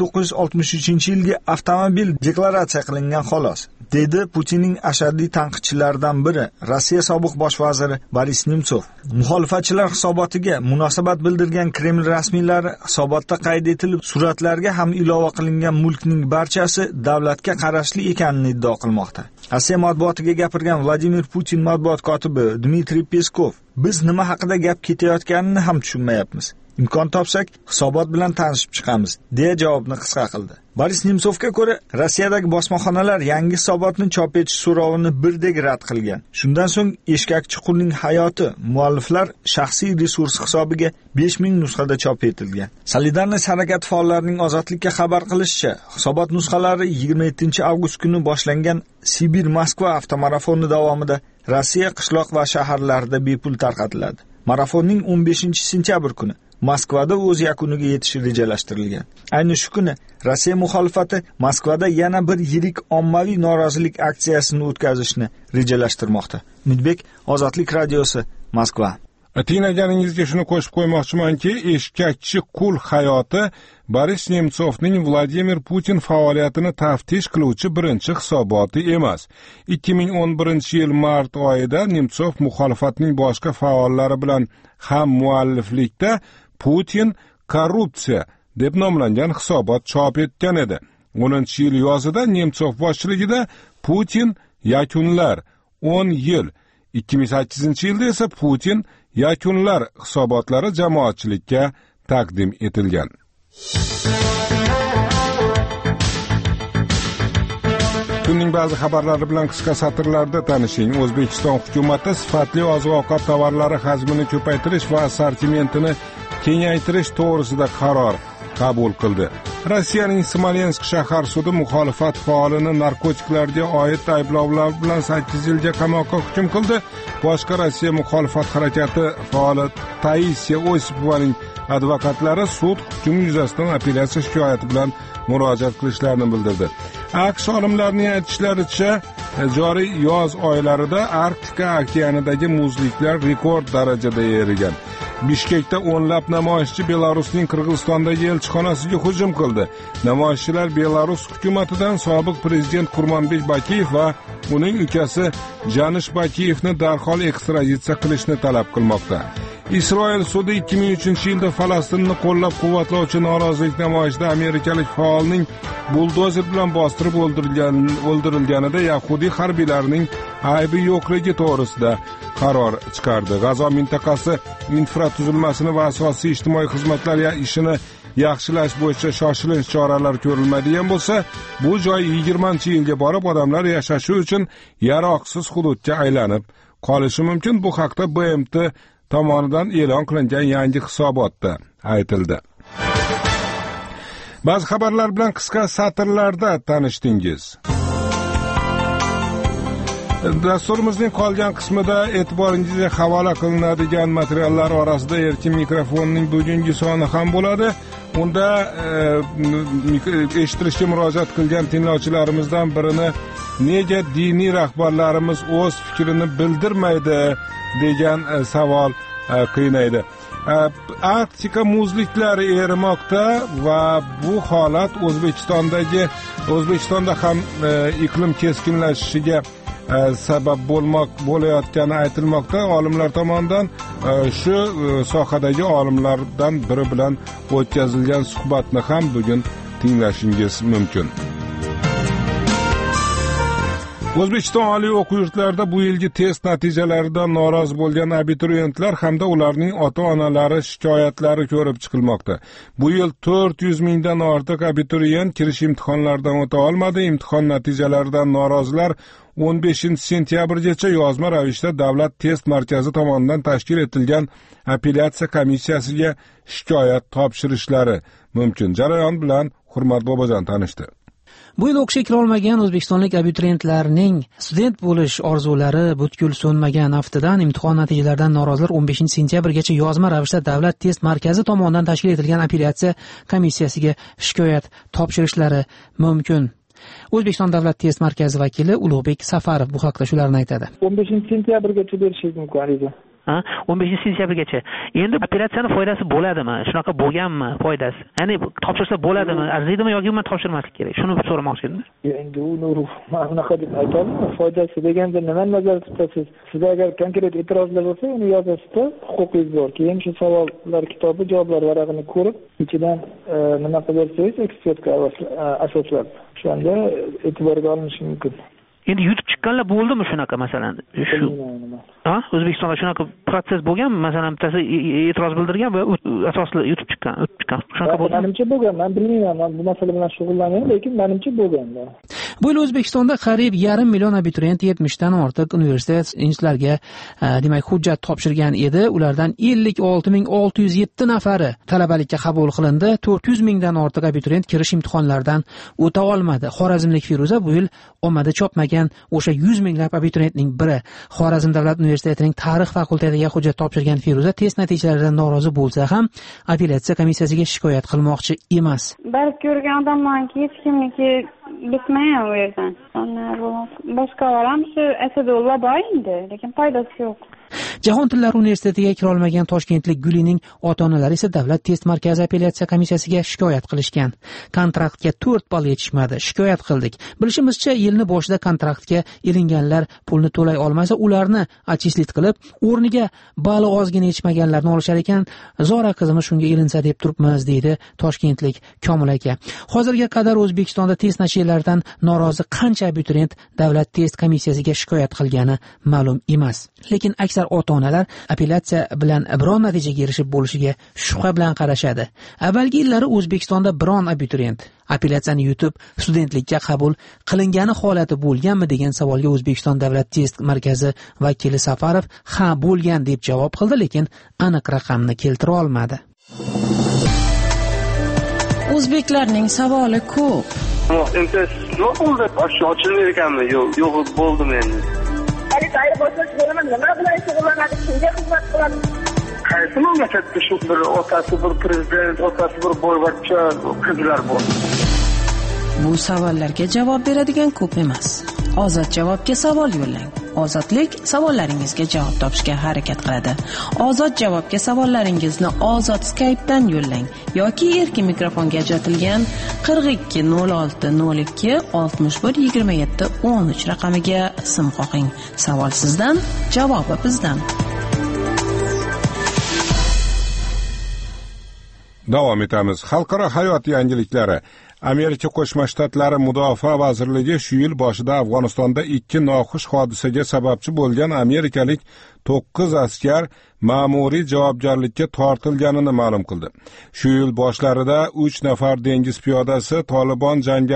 1963-yilgi avtomobil deklaratsiya qilingan xolos, dedi Putinning ashaddiy tanqidchilaridan biri, Rossiya sobiq bosh vaziri Boris Nemtsov. Muxolifatchilar hisobotiga munosabat bildirgan Kreml rasmiylari hisobotda qayd etilib, suratlarga ham ilova qilingan mulkning barchasi davlatga qarashli ekanini iddao qilmoqda. Rossiya matbuotiga gapirgan Vladimir Putin matbuot kotibi Dmitriy Peskov: "Biz nima haqida gap ketayotganini ham tushunmayapmiz. Imkon topsak, hisobot bilan tanishib chiqamiz, deya javobni qisqa qildi. Boris Nemtsovga ko'ra, Rossiyadagi bosmaxonalar yangi hisobotni chop etish so'rovini birdek rad qilgan. Shundan so'ng eshkakchi qulning hayoti mualliflar shaxsiy resurs hisobiga 5000 nusxada chop etilgan. Solidarность harakati faollarining Ozodlikka xabar qilishicha, hisobot nusxalari 27-avgust kuni boshlangan Sibir-Moskva avtomarafoni davomida Rossiya qishloq va shaharlarida bepul tarqatiladi. Marafonning 15-sentyabr kuni Moskvada o'z yakuniga yetishi rejalashtirilgan. Ayni shu kuni Rossiya muxolifati Moskvada yana bir yirik ommaviy norozilik aksiyasini o'tkazishni rejalashtirmoqda. Umidbek, Ozodlik radiosi, Moskva. Tinglaganingizga shuni qo'shib qo'ymoqchimanki, eshkakchi qul hayoti Boris Nemtsovning Vladimir Putin faoliyatini taftish qiluvchi birinchi hisoboti emas. 2011-yil mart oyida Nemtsov muxolifatning boshqa faollari bilan ham mualliflikda Putin korrupsiya deb nomlangan hisobot chop etgan edi. 10-yil yozida Nemtsov boshchiligida Putin yakunlar 10 yil, 2008-yilda esa Putin yakunlar hisobotlari jamoatchilikka taqdim etilgan. Kunning ba'zi xabarlari bilan qisqa satrlarda tanishing. O'zbekiston hukumati sifatli oziq-ovqat tovarlari hajmini ko'paytirish va assortimentini kengaytirish to'g'risida qaror qabul qildi. Rossiyaning Smolensk shahar sudi muxolifat faolini narkotiklarga oid ayblovlar bilan 8 yilga qamoqqa hukm qildi. Boshqa Rossiya muxolifat harakati faoli Taisiya Osipovaning advokatlari sud hukmi yuzasidan apellyatsiya shikoyati bilan murojaat qilishlarini bildirdi. AQSh olimlarining aytishlaricha, joriy yoz oylarida Arktika okeanidagi muzliklar rekord darajada erigan. Bishkekda o'nlab namoyishchi Belarusning Qirg'izistondagi elchixonasiga hujum qildi. Namoyishchilar Belarus hukumatidan sobiq prezident Kurmanbek Bakiyev va uning ukasi Janish Bakiyevni darhol ekstraditsiya qilishni talab qilmoqda. Isroil sudi 2003-yilda Falastinni qo'llab-quvvatlovchi norozilik namoyishida amerikalik faolning buldozer bilan bostirib o'ldirilganida yahudiy harbiylarining aybi yo'qligi to'g'risida qaror chiqardi. G'azo mintaqasi infratuzilmasini va asosiy ijtimoiy xizmatlar ishini yaxshilash bo'yicha shoshilinch choralar ko'rilmaydigan bo'lsa, bu joy 20-yilga borib odamlar yashashi uchun yaroqsiz hududga aylanib qolishi mumkin. Bu haqda BMT tomonidan e'lon qilingan yangi hisobotda aytildi. Ba'zi xabarlar bilan qisqa satrlarda tanishdingiz. Dasturimizning qolgan qismida e'tiboringizga havola qilinadigan materiallar orasida erkin mikrofonning bugungi soni ham bo'ladi. Unda eshitirishga murojaat qilgan tinglovchilarimizdan birini nega diniy rahbarlarimiz o'z fikrini bildirmaydi degan savol qiynaydi. Arktika muzliklari erimoqda va bu holat O'zbekistonda ham iqlim keskinlashishiga sabab bo'layotgani aytilmoqda. Olimlar tomonidan shu sohadagi olimlardan biri bilan o'tkazilgan suhbatni ham bugun tinglashingiz mumkin. O'zbekiston oliy o'quv yurtlarida bu yilgi test natijalaridan norozi bo'lgan abituriyentlar hamda ularning ota-onalari shikoyatlari ko'rib chiqilmoqda. Bu yil 400 mingdan ortiq abituriyent kirish imtihonlaridan o'ta olmadi. Imtihon natijalaridan norozilar 15-sentyabrgacha yozma ravishda Davlat test markazi tomonidan tashkil etilgan apellyatsiya komissiyasiga shikoyat topshirishlari mumkin. Jarayon bilan Hurmat Bobojon tanishdi. Bu yil o'qishga kira olmagan o'zbekistonlik abituriyentlarning student bo'lish orzulari butkul so'nmagan haftadan imtihon natijalaridan norozilar 15-sentyabrgacha yozma ravishda Davlat test markazi tomonidan tashkil etilgan apellyatsiya komissiyasiga shikoyat topshirishlari mumkin. O'zbekiston Davlat test markazi vakili Ulug'bek Safarov bu haqda shularni aytadi. 15-sentyabrgacha berishingiz mumkin ariza. 15-sentyabrgacha. Endi operatsiyani foydasi bo'ladimi? Shunaqa bo'lganmi foydasi? Ya'ni topshirsa bo'ladimi? Arziydimi yoki man topshirmaslik kerak? Shuni so'ramoqchi edim. Endi uni bunaqa deb aytolmayman. Foydasi deganda nimani nazarda tutasiz? Sizda agar konkret e'tirozlar bo'lsa, uni yozasizda, huquqingiz bor. Keyin shu savollar kitobi, javoblar varag'ini ko'rib, ichidan nima qilarsangiz ekspertga asoslab, o'shanda e'tiborga olinishi mumkin. Endi yutib chiqqanlar bo'ldimi shunaqa masalan? Shu O'zbekistonda shunaqa protses bo'lganmi? Masalan, bittasi e'tiroz bildirgan va asosli o'tib chiqqan. Shunaqa bo'lgan. Menimcha bo'lgan. Men bilmayman, men bu masala bilan shug'ullanmayman, lekin menimcha bo'lgan. Bu yil O'zbekistonda qariyb 5,5 million abituriyent 70 dan ortiq universitet institutlarga demak hujjat topshirgan edi. Ulardan 56,607 nafari talabalikka qabul qilindi. 400 mingdan ortiq abituriyent kirish imtihonlaridan o'ta olmadi. Xorazmlik Feruza bu yil ommada chopmagan o'sha 100 minglab abituriyentning biri. Xorazm davlat universitetining tarix fakultetiga hujjat topshirgan Feruza test natijalaridan norozi bo'lsa ham apellyatsiya komissiyasiga shikoyat qilmoqchi emas. Barib ko'rgan odammanki, hech kimniki bitmayman u yerdan. Boshqa olam shu Asadulla bor edi, lekin foydasi yo'q. Jahon tillari universitetiga kira olmagan toshkentlik Gulining ota-onalari esa davlat test markazi apellyatsiya komissiyasiga shikoyat qilishgan. Kontraktga 4 ball yetishmadi, shikoyat qildik. Bilishimizcha, yilni boshida kontraktga ilinganlar pulni to'lay olmasa, ularni atchistlit qilib, o'rniga bali ozgina yetishmaganlarni olishar ekan. Zora qizimiz shunga ilinsa deb turibmiz, deydi toshkentlik Komil aka. Hozirga qadar O'zbekistonda test natijalaridan norozi qancha abituriyent davlat test komissiyasiga shikoyat qilgani ma'lum emas. Lekin aksar ota-onalar apellyatsiya bilan biron natijaga erishib bo'lishiga shubha bilan qarashadi. Avvalgi yillari O'zbekistonda biron abituriyent apellyatsiyani yutib studentlikka qabul qilingani holati bo'lganmi degan savolga O'zbekiston davlat test markazi vakili Safarov ha bo'lgan deb javob qildi, lekin aniq raqamni keltira olmadi. O'zbeklarning savoli ko'p. Endi nima bo'ldi? Ochilmaydi ekanmi? Yo'q, bo'ldimi endi. Qaysi boshlash bo'laman, nima bilan shug'ullanadi, kimga xizmat qiladi? Qaysi mamlakatda shu bir otasi bir prezident, otasi bir boyvachcha qizlar bor? Bu savollarga javob beradigan ko'p emas. Ozod javobga savol yo'llang. Ozodlik savollaringizga javob topishga harakat qiladi. Ozod javobga savollaringizni Ozod Skype'dan yo'llang yoki erkin mikrofonga ajratilgan 42 06 02 61 27 13 raqamiga sim qo'ying. Savol sizdan, javobi bizdan. Davom etamiz. Xalqaro hayot yangiliklari. Amerika Qo'shma Shtatlari Mudofaa vazirligi shu yil boshida Afg'onistonda 2 noxush hodisaga sababchi bo'lgan amerikalik 9 askar ma'muriy javobgarlikka tortilganini ma'lum qildi. Shu yil boshlarida 3 nafar dengiz piyodasi Taliban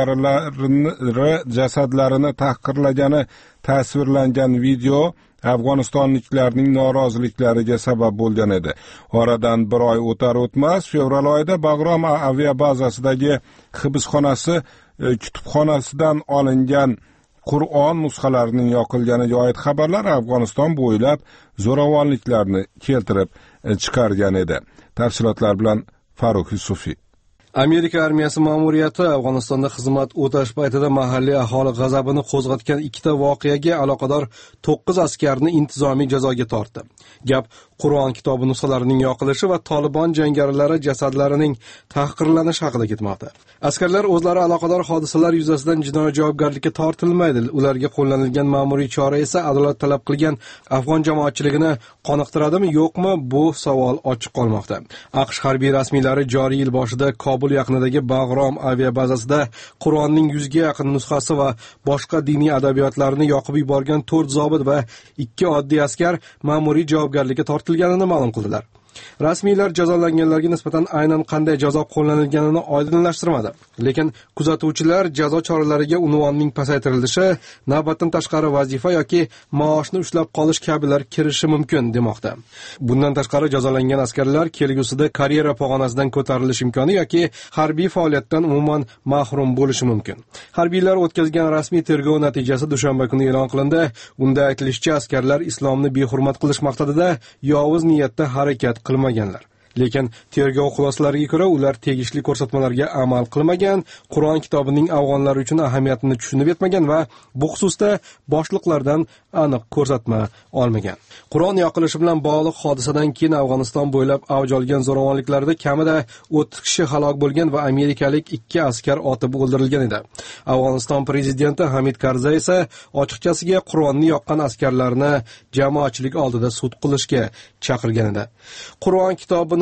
jangarilari jasadlarini tahqirlagani tasvirlangan video Afg'onistonliklarning noroziliklariga sabab bo'lgan edi. Oradan bir oy o'tar o'tmas fevral oyida Bag'rom aviabazasidagi hibsxonasi kutubxonasidan olingan Qur'on nusxalarining yoqilganiga oid xabarlar Afg'oniston bo'ylab zo'ravonliklarni keltirib chiqargan edi. Tafsilotlar bilan Farruh Yusufiy. Amerika armiyasi ma'muriyati Afg'onistonda xizmat o'tash paytida mahalliy aholi g'azabini qo'zg'atgan 2 voqeaga aloqador 9 askarni intizomiy jazoga tortdi. Gap Qur'on kitobi nusxalarining yoqilishi va Taliban jangarilari jasadlarining tahqirlanishi haqida ketmoqda. Askarlar o'zlari aloqador hodisalar yuzasidan jinoiy javobgarlikka tortilmaydi. Ularga qo'llanilgan ma'muriy chora esa adolat talab qilgan afg'on jamoatchiligini qoniqtiradimi, yo'qmi, bu savol ochiq qolmoqda. AQSh harbiy rasmiylari joriy yil boshida Kobul yaqinidagi Bag'rom aviabazasida Qur'onning 100 ga yaqin nusxasi va boshqa diniy adabiyotlarni yoqib yuborgan 4 zobit va 2 oddiy askar ma'muriy javobgarlikka tortilganini ma'lum qildilar. Rasmiylar jazolanganlarga nisbatan aynan qanday jazo qo'llanilganini oydinlashtirmadi. Lekin kuzatuvchilar jazo choralariga unvonning pasaytirilishi, navbatdan tashqari vazifa yoki maoshni ushlab qolish kabilar kirishi mumkin demoqda. Bundan tashqari jazolangan askarlar kelgusida karyera pog'onasidan ko'tarilish imkoni yoki harbiy faoliyatdan umuman mahrum bo'lishi mumkin. Harbiylar o'tkazgan rasmiy tergov natijasi dushanba kuni e'lon qilindi. Unda aytilishicha, askarlar islomni behurmat qilish maqsadida yovuz niyatda harakat qilmaganlar. Lekin tergov xulosalariga ko'ra ular tegishli ko'rsatmalarga amal qilmagan, Qur'on kitobining afg'onlar uchun ahamiyatini tushunib yetmagan va bu xususda boshliqlardan aniq ko'rsatma olmagan. Qur'on yoqilishi bilan bog'liq hodisadan keyin Afg'oniston bo'ylab avj olgan zo'ravonliklarda kamida 30 kishi halok bo'lgan va amerikalik 2 askar otib o'ldirilgan edi. Afg'oniston prezidenti Hamid Karzay esa ochiqchasiga Qur'onni yoqqan askarlarni jamoatchilik oldida sud qilishga chaqirgan edi. Qur'on kitobi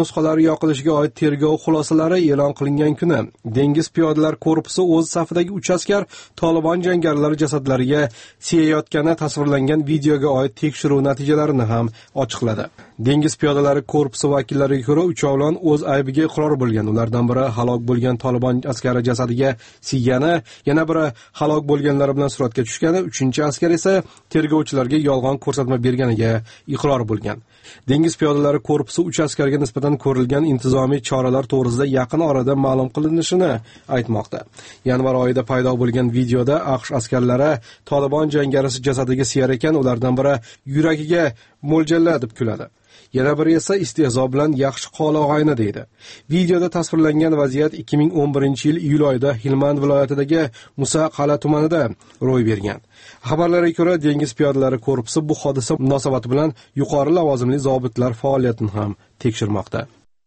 nusxalari yoqilishiga oid tergov xulosalari e'lon qilingan kuni dengiz piyodalar korpusi o'z safidagi 3 askar Taliban jangarilari jasadlariga siyayotgani tasvirlangan videoga oid tekshiruv natijalarini ham ochiqladi. Dengiz piyodalari korpusi vakillariga ko'ra, uchovlon o'z aybiga iqror bo'lgan. Ulardan biri halok bo'lgan Taliban askari jasadiga siygani, yana biri halok bo'lganlar bilan suratga tushgani, 3-askar esa tergovchilarga yolg'on ko'rsatma berganiga iqror bo'lgan. Dengiz piyodalari korpusi 3 askarga nisbatan ko'rilgan intizomiy choralar to'g'risida yaqin orada ma'lum qilinishini aytmoqda. Yanvar oyida paydo bo'lgan videoda AQSh askarlari Taliban jangarisi jasadiga siyar ekan, ulardan biri yuragiga mo'ljalla deb kuladi. Yana biri esa istehzo bilan yaxshi qolog'ayni deydi. Videoda tasvirlangan vaziyat 2011-yil iyul oyida Hilmand viloyatidagi Musaqala tumanida ro'y bergan. Xabarlarga ko'ra, dengiz piyodalari korpusi bu hodisa munosabati bilan yuqori lavozimli zobitlar faoliyatini ham tekshirmoqda.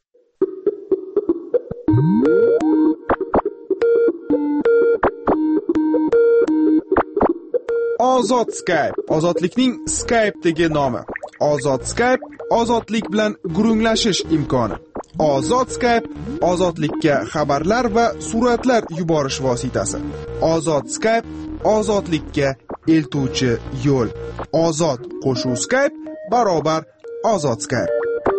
Ozod Skype, ozodlikning Skype'dagi nomi. Ozod Skype, ozodlik bilan gurunglashish imkoni. Ozod Skype, ozodlikka xabarlar va suratlar yuborish vositasi. Ozod Skype, ozodlikka eltuvchi yo'l. Ozod qo'shuv Skype barobar ozod Skype.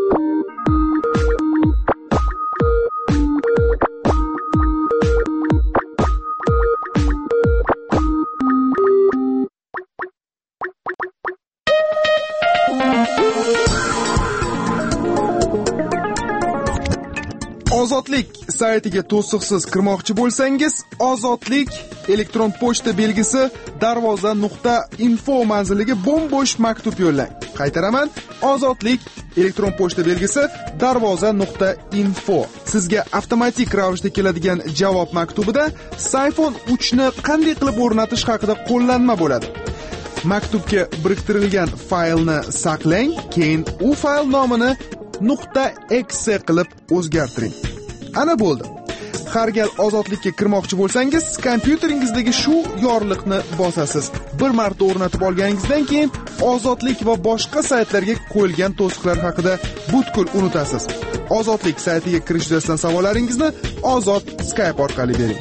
Ozodlik saytiga to'siqsiz kirmoqchi bo'lsangiz, ozodlik elektron pochta belgisi darvoza.info manziliga bo'm-bo'sh maktub yo'llang. Qaytaraman, ozodlik elektron pochta belgisi darvoza.info. Sizga avtomatik ravishda keladigan javob maktubida iPhone 3 ni qanday qilib o'rnatish haqida qo'llanma bo'ladi. Maktubga biriktirilgan faylni saqlang, keyin u fayl nomini .exe qilib o'zgartiring. Ana bo'ldi. Har gal ozodlikka kirmoqchi bo'lsangiz, kompyuteringizdagi shu yorliqni bosasiz. Bir marta o'rnatib olganingizdan keyin ozodlik va boshqa saytlarga qo'yilgan to'siqlar haqida butkul unutasiz. Ozodlik saytiga kirish yuzasidan savollaringizni Ozod Skype orqali bering.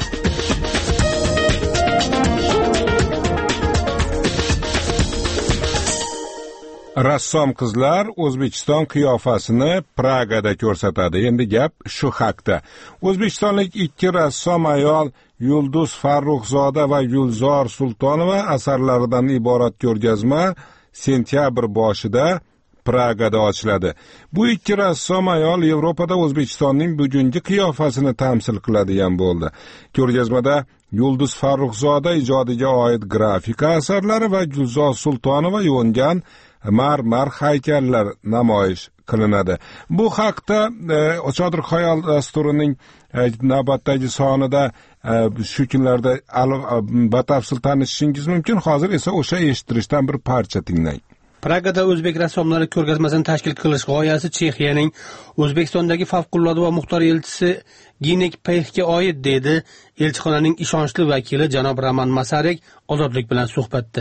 Rassom qizlar O'zbekiston qiyofasini Pragada ko'rsatadi. Endi gap shu haqda. O'zbekistonlik 2 rassom ayol Yulduz Farruxzoda va Gulzor Sultonova asarlaridan iborat ko'rgazma sentyabr boshida Pragada ochiladi. Bu 2 rassom ayol Yevropada O'zbekistonning bugungi qiyofasini tamsil qiladigan bo'ldi. Ko'rgazmada Yulduz Farruxzoda ijodiga oid grafika asarlari va Gulzor Sultonova yo'ngan marmar haykallar namoyish qilinadi. Bu haqda Chodir Xayol dasturining navbatdagi sonida shu kunlarda batafsil tanishishingiz mumkin. Hozir esa o'sha eshittirishdan bir parcha tinglang. Pragada o'zbek rassomlari ko'rgazmasini tashkil qilish g'oyasi Chexiyaning O'zbekistondagi favqulodda va muxtor elchisi Ginek Peyxga oid, dedi elchixonaning ishonchli vakili janob Roman Masarek ozodlik bilan suhbatda.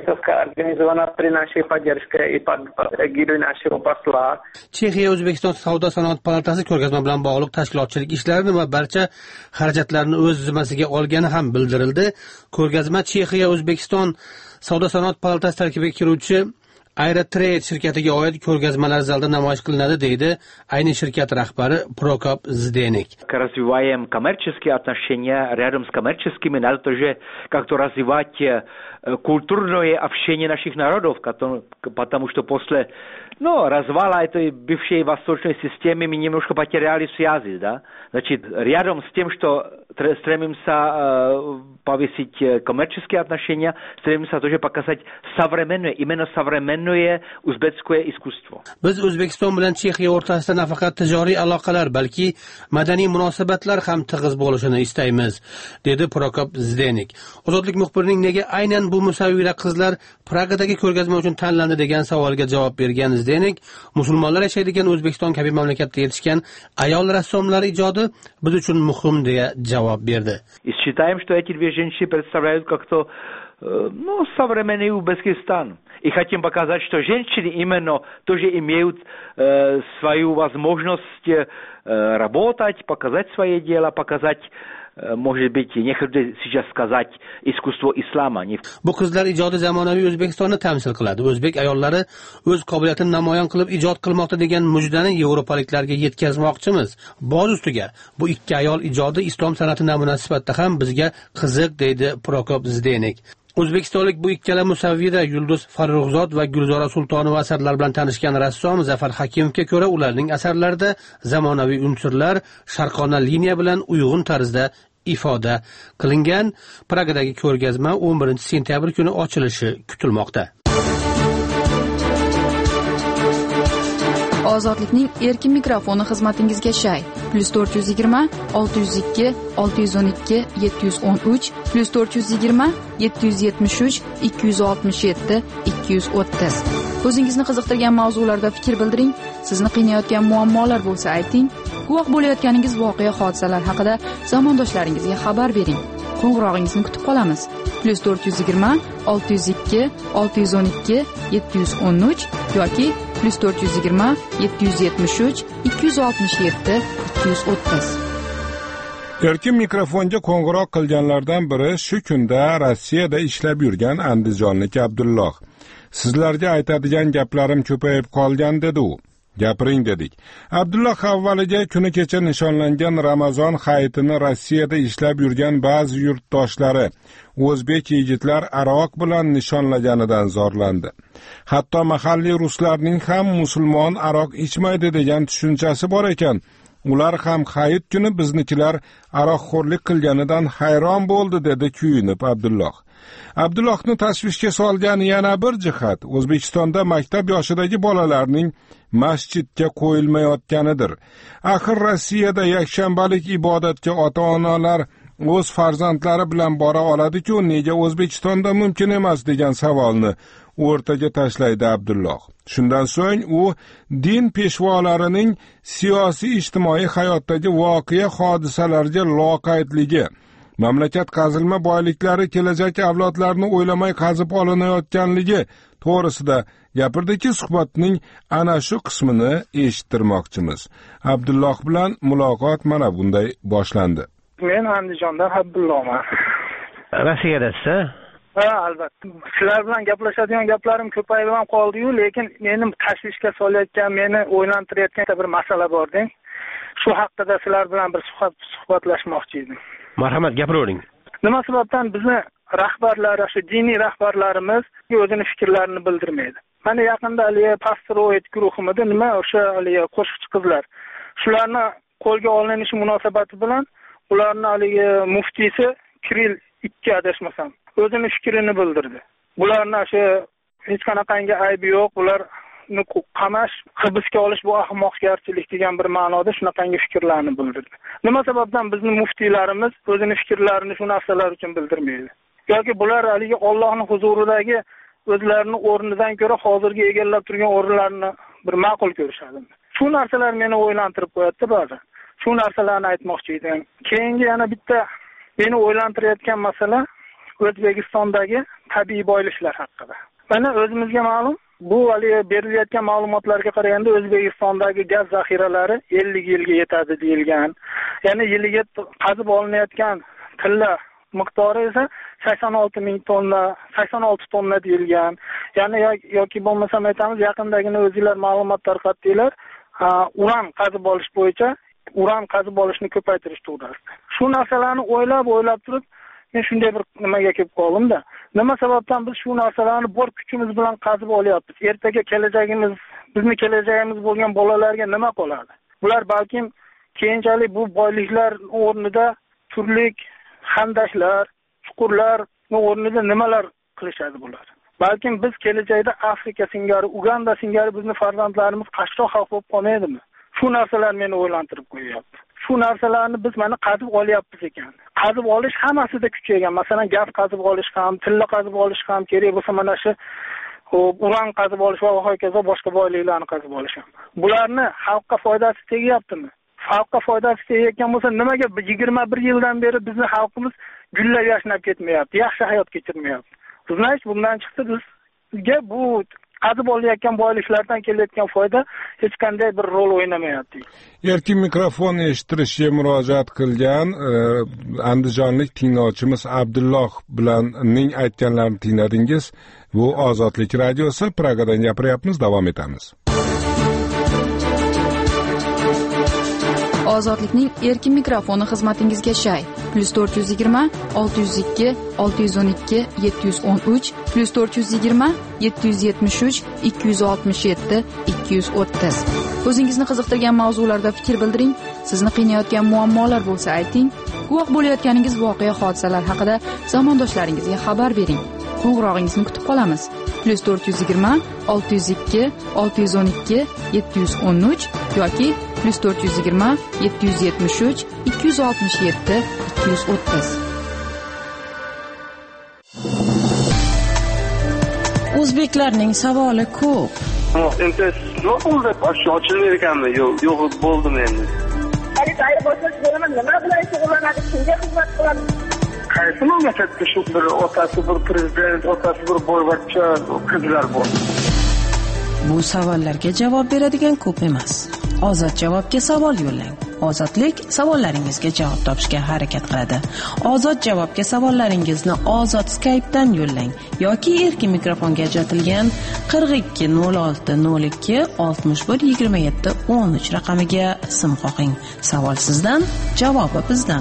Chexiya O'zbekiston Savdo sanoat palatasi ko'rgazma bilan bog'liq tashkilotchilik ishlarini va barcha xarajatlarni o'z zimmasiga olgani ham bildirildi. Ko'rgazma Chexiya O'zbekiston Savdo sanoat palatasi tarkibiga kiruvchi Aerotrade shirkatiga oid ko'rgazmalar zalida namoyish qilinadi, deydi ayni shirkat rahbari Prokop Zdenek. Развиваем коммерческие отношения рядом с коммерческими, надо тоже как-то развивать культурное общение наших народов, потому что после развала этой бывшей восточной системы мы немножко потеряли связи, да? Значит, рядом с тем, что стремимся повысить коммерческие отношения, стремимся тоже показать современное, именно современное узбекское искусство. Biz O'zbekiston bilan Chexiya o'rtasida nafaqat tijoriy aloqalar, balki madaniy munosabatlar ham tig'iz bo'lishini istaymiz, dedi Prokop Zdenek. Ozodlik muxbirining nega aynan bu musavvira qizlar Pragadagi ko'rgazma uchun tanlandi degan savoliga javob bergan Zdenek, musulmonlar yashaydigan O'zbekiston kabi mamlakatda yetishgan ayol rassomlar ijodi biz uchun muhim deya javob berdi. И считаем, что эти две женщины представляют как-то современный Узбекистан. И хотим показать, что женщины именно тоже имеют свою возможность работать, показать свое дело, показать, может быть, некогда сейчас сказать, искусство ислама. Bu qizlar ijodi zamonaviy O'zbekistonni tamsil qiladi. O'zbek ayollari o'z qobiliyatini namoyon qilib ijod qilmoqda degan mujdani yevropaliklarga yetkazmoqchimiz. Boz ustiga bu ikki ayol ijodi islom san'ati namunasi sifatida ham bizga qiziq, deydi Prokop Zdenek. O'zbekistonlik bu ikkala musavvira Yulduz Farruxzod va Gulzora Sultonova asarlari bilan tanishgan rassom Zafar Hakimovga ko'ra, ularning asarlarida zamonaviy unsurlar sharqona liniya bilan uyg'un tarzda ifoda qilingan. Pragadagi ko'rgazma 11-sentyabr kuni ochilishi kutilmoqda. Ozodlikning erkin mikrofoni xizmatingizga shay. +420 602 612 713 +420 773 267 230. O'zingizni qiziqtirgan mavzularda fikr bildiring. Sizni qiynayotgan muammolar bo'lsa ayting. Guvoh bo'layotganingiz voqea hodisalar haqida zamondoshlaringizga xabar bering. Qo'ng'irog'ingizni kutib qolamiz. +420 602 612 713 yoki +420 773 267 230. Erkin mikrofonga qo'ng'iroq qilganlardan biri shu kunda Rossiyada ishlab yurgan andijonlik Abdulloh. Sizlarga aytadigan gaplarim ko'payib qolgan dedi u. Gapiring dedik. Abdulloh avvaliga kuni kecha nishonlangan Ramazon hayitini Rossiyada ishlab yurgan ba'zi yurtdoshlari o'zbek yigitlar aroq bilan nishonlaganidan zorlandi. Hatto mahalliy ruslarning ham musulmon aroq ichmaydi degan tushunchasi bor ekan. Ular ham hayit kuni biznikilar aroqxo'rlik qilganidan hayron bo'ldi dedi kuyinib Abdulloh. Abdullohni tashvishga solgan yana bir jihat O'zbekistonda maktab yoshidagi bolalarning masjidga qo'yilmayotganidir. Axir Rossiyada yakshanbalik ibodatga ota-onalar o'z farzandlari bilan bora oladi-ku, nega O'zbekistonda mumkin emas degan savolni o'rtaga tashlaydi Abdulloh. Shundan so'ng u din peshvolarining siyosiy ijtimoiy hayotdagi voqea hodisalarga loqaydligi, mamlakat qazilma boyliklari kelajak avlodlarni o'ylamay qazib olinayotganligi to'g'risida gapirdiki, suhbatning ana shu qismini eshittirmoqchimiz. Abdulloh bilan muloqot mana bunday boshlandi. Men Andijondan Abdullohman. Rossiyadasiz? Ha, albatta. Sizlar bilan gaplashadigan gaplarim ko'payib ham qoldi-yu, lekin meni tashvishga solayotgan, meni o'ylantirayotgan bir masala bor-deng. Shu haqida sizlar bilan bir suhbatlashmoqchi edim. Marhamat, gapiravering. Nima sababdan bizni rahbarlar, shu diniy rahbarlarimiz o'zini fikrlarini bildirmaydi? Mana yaqinda hali Pastorovit guruhimida nima o'sha hali qo'shiqchi qizlar, shularni qo'lga olinishi munosabati bilan ularning hali muftiysi Kiril 2 adashmasam o'zini fikrini bildirdi. Bularning shu hech qanaqangi aybi yo'q, ularni qamash, hibsga olish bu ahmoqgarchilik degan bir ma'noda shunaqangi fikrlarni bildirdi. Nima sababdan bizni muftiylarimiz o'zini fikrlarini shu narsalar uchun bildirmaydi? Yoki bular haligi Allohning huzuridagi o'zlarining o'rnidan ko'ra hozirgi egallab turgan o'rinlarni bir ma'qul ko'rishadimi? Shu narsalar meni o'ylantirib qo'yadi ba'zan. Shu narsalarni aytmoqchi edim. Keyingi yana bitta meni o'ylantirayotgan masala O'zbekistondagi tabiiy boyliklar haqida. Mana o'zimizga ma'lum, bu hali berilayotgan ma'lumotlarga qaraganda O'zbekistondagi gaz zaxiralari 50 yilga yetadi deyilgan. Ya'ni yiliga qazib olinayotgan tilla miqdori esa 86 ming tonna, 86 tonna deyilgan. Ya'ni yoki bo'lmasa aytamiz, yaqindagina o'zingizlar ma'lumot tarqatdinglar, uran qazib olish bo'yicha uran qazib olishni ko'paytirish to'g'risida. Shu narsalarni o'ylab turib, men shunday bir nimaga kelib qoldim-da. Nima sababdan biz shu narsalarni bor kuchimiz bilan qazib olyapmiz? Ertaga kelajagimiz, bizni kelajagimiz bo'lgan bolalarga nima qoladi? Bular balkim keyinchalik bu boyliklar o'rnida turli xandashlar, chuqurlarning o'rnida nimalar qilishadi bular? Balkim biz kelajakda Afrika singari, Uganda singari bizni farzandlarimiz qashshoq xalq bo'lib qolmaydimi? Shu narsalar meni o'ylantirib qo'yyapti. Shu narsalarni biz mana qazib olyapmiz ekan. Qazib olish hammasida kuchaygan. Masalan, gaz qazib olish ham, tilla qazib olish ham, kerak bo'lsa mana shu uran qazib olish va hokazo boshqa boyliklarni qazib olish ham. Bularni xalqqa foydasi tegyaptimi? Xalqqa foydasi tegayotgan bo'lsa, nimaga 21 yildan beri bizni xalqimiz gullab yashnab ketmayapti, yaxshi hayot kechirmayapti? Bizni ish bundan chiqdi. Bizga bu qazib olayotgan boyliklardan kelayotgan foyda hech qanday bir rol o'ynamayapti. Erkin mikrofon eshittirishga murojaat qilgan andijonlik tinglovchimiz Abdulloh bilanning aytganlarini tingladingiz. Bu Ozodlik radiosi, Pragadan gapiryapmiz, davom etamiz. Ozodlikning erkin mikrofoni xizmatingizga shay. +420 602 612 713 +420 773 267 230. O'zingizni qiziqtirgan mavzularda fikr bildiring. Sizni qiynayotgan muammolar bo'lsa ayting. Guvoh bo'layotganingiz voqea hodisalar haqida zamondoshlaringizga xabar bering. Qo'ng'irog'ingizni kutib qolamiz. +420 602 612 713 yoki +420 773 267 230. O'zbeklarning savoli ko'p. Endi nima bo'ldi? Bosh ochilmaydi ekanmi? Yo'q, bo'ldimi endi? Xarid boshlash bo'laman, nima bilan shug'ullanadi, kimga xizmat qiladi? Qaysi mamlakatda shu bir otasi bir prezident, otasi bir boyvachcha qizlar bor? Bu savollarga javob beradigan ko'p emas. Ozod javobga savol yo'llang. Ozodlik savollaringizga javob topishga harakat qiladi. Ozod javobga savollaringizni Ozod Skype'dan yo'llang yoki erkin mikrofonga ajratilgan 42 06 02 61 27 13 raqamiga sim qo'ying. Savol sizdan, javobi bizdan.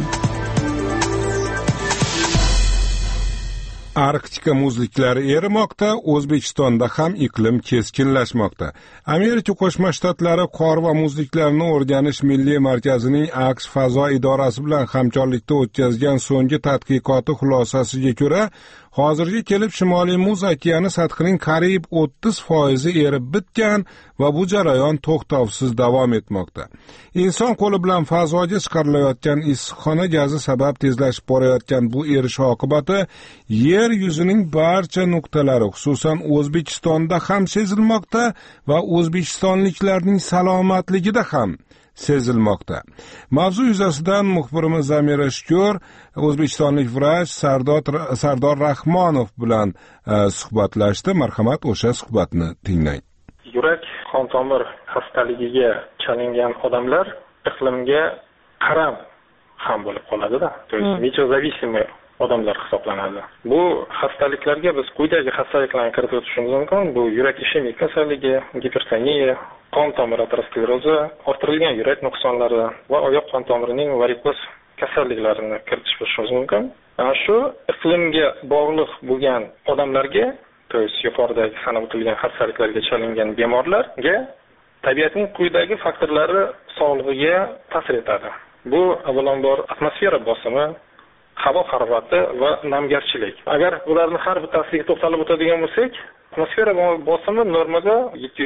Arktika muzliklari erimoqda, O'zbekistonda ham iqlim keskinlashmoqda. Amerika Qo'shma Shtatlari qor va muzliklarni o'rganish milliy markazining AQSh fazo idorasi bilan hamkorlikda o'tkazgan so'nggi tadqiqoti xulosasiga ko'ra, hozirga kelib Shimoliy muz okeani sathining qariyb 30% erib bitgan va bu jarayon to'xtovsiz davom etmoqda. Inson qo'li bilan fazoga chiqarilayotgan issiqxona gazi sabab tezlashib borayotgan bu erish oqibati yer yuzining barcha nuqtalari, xususan O'zbekistonda ham sezilmoqda va o'zbekistonliklarning salomatligida ham sezilmoqda. Mavzu yuzasidan muxbirimiz Zamira Shukur o'zbekistonlik vrach Sardor Rahmonov bilan suhbatlashdi. Marhamat, o'sha suhbatni tinglang. Yurak qon tomir xastaligiga chalingan odamlar iqlimga qaram ham bo'lib qoladi-da. То есть meteozavисимый odamlar hisoblanadi. Bu xastaliklarga biz quyidagi xastaliklarni kiritib o'tishimiz mumkin. Bu yurak ishemik kasalligi, gipertoniya, qon tomir aterosklerozi, orttirilgan yurak nuqsonlari va oyoq qon tomirining varikoz kasalliklarini kiritish bo'lishimiz mumkin. Ana shu iqlimga bog'liq bo'lgan odamlarga, to есть yuqoridagi sanab o'tilgan xastaliklarga chalingan bemorlarga tabiatning quyidagi faktorlari sog'lig'iga ta'sir etadi. Bu avvalambor atmosfera bosimi, havo harorati va namgarchilik. Agar bularni har bittasiga to'xtalib o'tadigan bo'lsak, atmosfera bosimi normada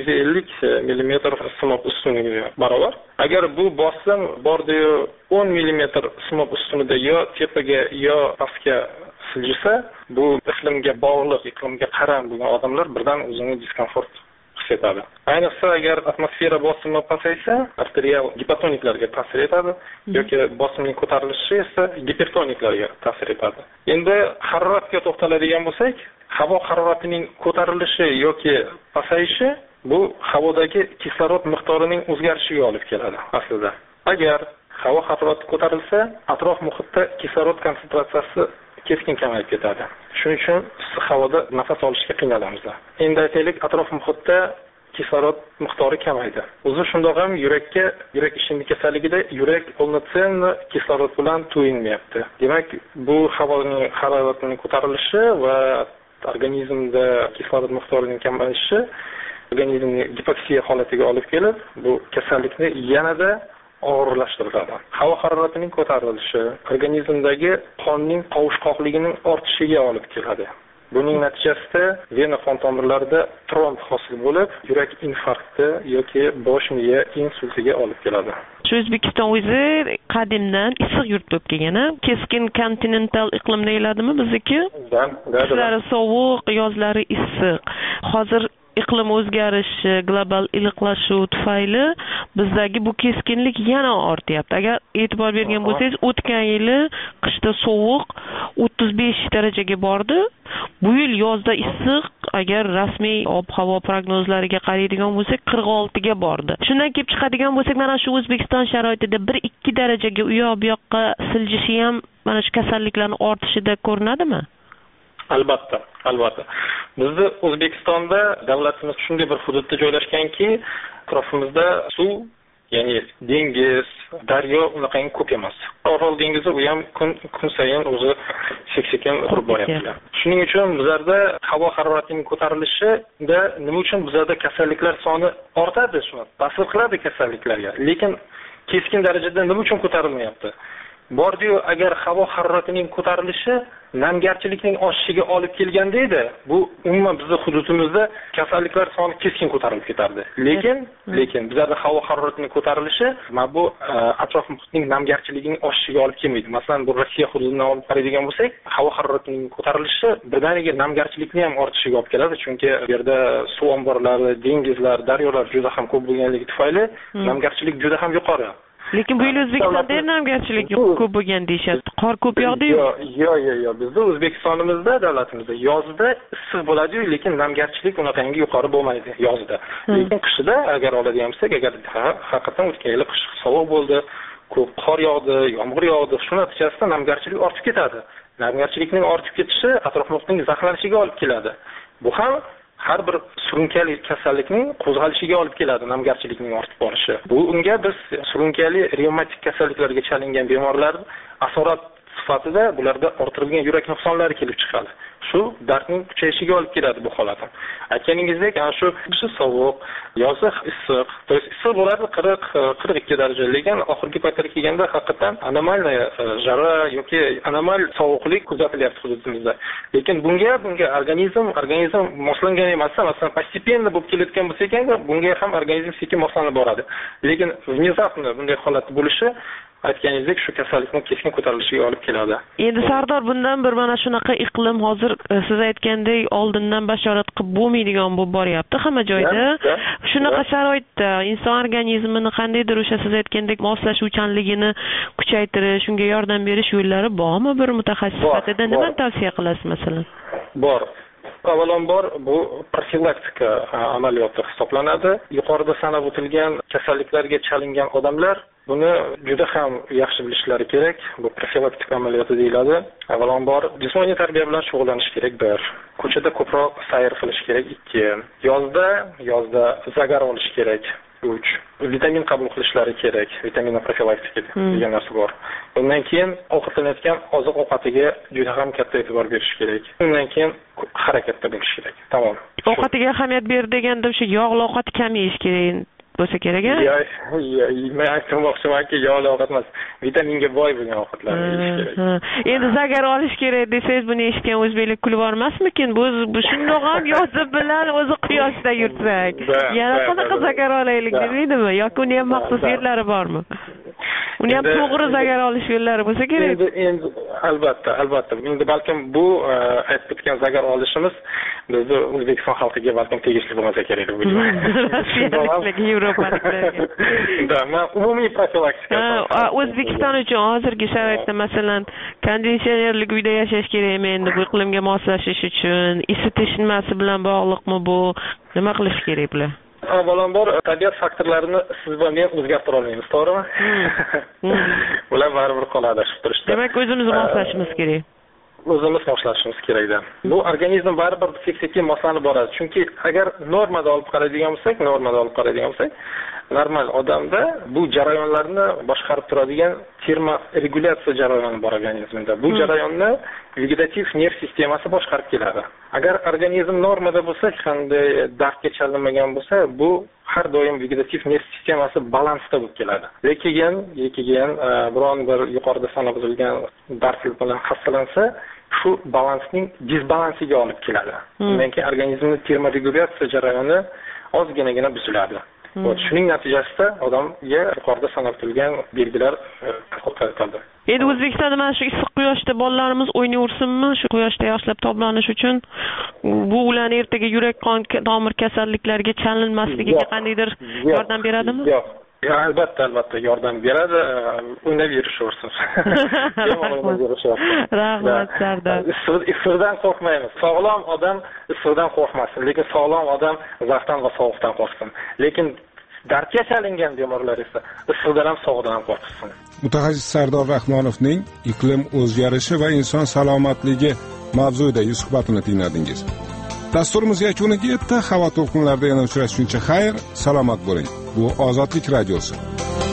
750 mm sinop ustuniga barobar. Agar bu bosim bordi-yu 10 mm sinop ustunida yo tepaga yo pastga siljisa, bu iqlimga bog'liq, iqlimga qaram bo'lgan odamlar birdan o'zini diskomfort his etadi. Ayniqsa agar atmosfera bosimi pasaysa, arterial gipotoniklarga ta'sir etadi yoki bosimning ko'tarilishi esa gipertoniklarga ta'sir etadi. Endi haroratga to'xtaladigan bo'lsak, havo haroratining ko'tarilishi yoki pasayishi bu havodagi kislorod miqdorining o'zgarishiga olib keladi aslida. Agar havo harorati ko'tarilsa, atrof muhitda kislorod konsentratsiyasi keskin kamayib ketadi. Shuning uchun issiq havoda nafas olishga qiynalamiz. Endi aytaylik, atrof muhitda kislorod miqdori kamaydi. O'zi shundoq ham yurak ishemik kasalligida yurak polnoценный kislorod bilan to'yinmayapti. Demak, bu havoning haroratining ko'tarilishi va organizmda kislorod miqdorining kamayishi organizmni gipoksiya holatiga olib kelib, bu kasallikni yanada og'irlashtiradi. Havo haroratining ko'tarilishi organizmdagi qonning qovushqoqligining ortishiga olib keladi. Buning natijasida vena qon tomirlarida tromb hosil bo'lib, yurak infarkti yoki bosh miya insultiga olib keladi. Shu O'zbekiston o'zi qadimdan issiq yurt bo'lib kelgan, keskin kontinental iqlim deyiladimi bizniki? Qishlari sovuq, yozlari issiq. Hozir iqlim o'zgarishi, global iliqlashuv tufayli bizdagi bu keskinlik yana ortyapti. Agar e'tibor bergan bo'lsangiz, o'tgan yili qishda sovuq 35 darajaga bordi. Bu yil yozda issiq, agar rasmiy ob-havo prognozlariga qaraydigan bo'lsak, 46 ga bordi. Shundan kelib chiqadigan bo'lsak, mana shu O'zbekiston sharoitida 1-2 darajaga u yoq bu yoqqa siljishi ham mana shu kasalliklarning ortishida ko'rinadimi? Albatta. Bizni O'zbekistonda davlatimiz shunday bir hududda joylashganki, atrofimizda suv, ya'ni dengiz, daryo unaqangi ko'p emas. Orol dengizi u ham kun sayin o'zi sekin qurib boryapti. Shuning uchun bizlarda havo haroratining ko'tarilishida nima uchun bizlarda kasalliklar soni ortadi, shuni ta'sir qiladi kasalliklarga. Lekin keskin darajada nima uchun ko'tarilmayapti? Bordi-yu, agar havo haroratining ko'tarilishi namgarchilikning oshishiga olib kelganda edi, bu umuman bizning hududimizda kasalliklar soni keskin ko'tarilib ketardi. Lekin bizlarda havo haroratining ko'tarilishi mana bu atrof muhitning namgarchiligining oshishiga olib kelmaydi. Masalan, bu Rossiya hududidan olib qaraydigan bo'lsak, havo haroratining ko'tarilishi birdaniga namgarchilikni ham ortishiga olib keladi, chunki bu yerda suv omborlari, dengizlar, daryolar juda ham ko'p bo'lganligi tufayli namgarchilik juda ham yuqori. Lekin bu yil O'zbekistonda namgarchilik ko'p bo'lgan deyshadi. Qor ko'p yog'di-yu. Yo'q. Bizning O'zbekistonimizda, davlatimizda yozda issiq bo'ladi-yu, lekin namgarchilik unaqangi yuqori bo'lmaydi yozda. Lekin qishda agar oladigan bo'lsak, agar haqiqatan o'tgan yil qish sovuq bo'ldi, ko'p qor yog'di, yomg'ir yog'di, shu natijasida namgarchilik ortib ketadi. Namgarchilikning ortib ketishi atrof muhitning zaharlanishiga olib keladi. Bu ham har bir surunkali kasallikning qo'zg'alishiga olib keladi, namgarchilikning ortib borishi. Unga biz surunkali revmatik kasalliklarga chalingan bemorlar asorat sifatida bularda orttirilgan yurak nuqsonlari kelib chiqadi. Shu dardning kuchayishiga olib keladi bu holat. Aytganingizdek, ana shu qishi sovuq, yozi issiq, to есть issiq bo'ladi 40-42 darajada, lekin oxirgi paytlarga kelganda haqiqatan anomal jara yoki anomal sovuqlik kuzatilyapti hududimizda. Lekin bunga organizm moslangan emas, masalan, постепенно bo'lib kelayotgan bo'lsa ekan, bunga ham organizm sekin moslanib boradi. Lekin внезапно bunday holat bo'lishi aytganingizdek shu kasallikning keskin ko'tarilishiga olib keladi. Endi Sardor, bundan bir mana shunaqa iqlim hozir siz aytgandek oldindan bashorat qilib bo'lmaydigan bo'lib boryapti hamma joyda. Shunaqa sharoitda inson organizmini qandaydir o'sha siz aytgandek moslashuvchanligini kuchaytirish, shunga yordam berish yo'llari bormi? Bir mutaxassis sifatida nima tavsiya qilasiz masalan? Bor. Avvalambor bu profilaktika amaliyoti hisoblanadi. Yuqorida sanab o'tilgan kasalliklarga chalingan odamlar buni juda ham yaxshi bilishlari kerak. Bu profilaktika amaliyoti deyiladi. Avvalambor jismoniy tarbiya bilan shug'ullanish kerak 1. Ko'chada ko'proq sayr qilish kerak 2. Yozda zagar olish kerak 3. Vitamin qabul qilishlari kerak. Vitamin profilaktika degan narsa bor. Undan keyin ovqatlanayotgan oziq-ovqatiga juda ham katta e'tibor berish kerak. Undan keyin harakatda bo'lish kerak. Tamom. Ovqatiga ahamiyat ber deganda o'sha yog'li ovqat kam yeyish kerak bo'lsa kerak-a? Men aytmoqchimanki, yog'li ovqat emas, vitaminga boy bo'lgan ovqatlarni yeyish kerak. Endi zagar olish kerak desangiz, buni eshitgan o'zbeklar kulib yormasmikin? Bu shundoq ham yozi bilan o'zi quyoshda yursak, yana qanaqa zagar olaylik demaydimi? Yoki uni ham maxsus yo'llari bormi? Uni ham to'g'ri zagar olish yo'llari bo'lsa kerak. Endi albatta. Endi balkim bu aytib o'tgan zagar olishimiz bizni O'zbekiston xalqiga balkim tegishli bo'lmasa kerak deb o'ylayman. Rossiyaliklarga, yevropaliklarga. Men umumiy profilaktika. O'zbekiston uchun hozirgi sharoitda masalan konditsionerlik uyda yashash kerakmi endi bu iqlimga moslashish uchun? Isitish nimasi bilan bog'liqmi bu? Nima qilish kerak bular? Avvalambor tabiat faktorlarini siz va men o'zgartira olmaymiz, to'g'rimi? Ular baribir qoladi shu turishda. Demak, o'zimiz moslashimiz kerak. O'zimiz moslashimiz kerakda. Bu organizm baribir sekin moslanib boradi. Chunki agar normada olib qaraydigan bo'lsak, normal odamda bu jarayonlarni boshqarib turadigan termoregulyatsiya jarayoni bor organizmda. Bu jarayonni vegetativ nerv sistemasi boshqarib keladi. Agar organizm normada bo'lsa, qanday dardga chalinmagan bo'lsa, bu har doim vegetativ nerv sistemasi balansda bo'lib keladi. Lekin biron bir yuqorida sanab o'tilgan dard bilan xastalansa, shu balansning disbalansiga olib keladi. Undan keyin organizmning termoregulyatsiya jarayoni ozginagina buziladi. Shuning natijasida odamga yuqorida sanab o'tilgan belgilar qo'zg'atildi. Endi O'zbekistonda mana shu issiq quyoshda bolalarimiz o'ynayversinmi? Shu quyoshda yaxshilab toblanish uchun bu ularni ertaga yurak qon tomir kasalliklariga chalinmasligiga qandaydir yordam beradimi? Yo'q. Albatta yordam beradi. O'ynab yurishaversin. Rahmat Sardor. Issiqdan qo'rqmaymiz. Sog'lom odam issiqdan qo'rqmasin, lekin sog'lom odam zaxdan va sovuqdan qo'rqsin. Lekin dardga chalingan bemorlar esa issiqdan ham sovuqdan ham qo'rqsin. Mutaxassis Sardor Rahmonovning iqlim o'zgarishi va inson salomatligi mavzuidagi suhbatini tingladingiz. Dasturimiz yakuniga yetdi. Havo to'lqinlarida yana uchrashguncha xayr, salomat bo'ling. Bu Ozodlik radiosi.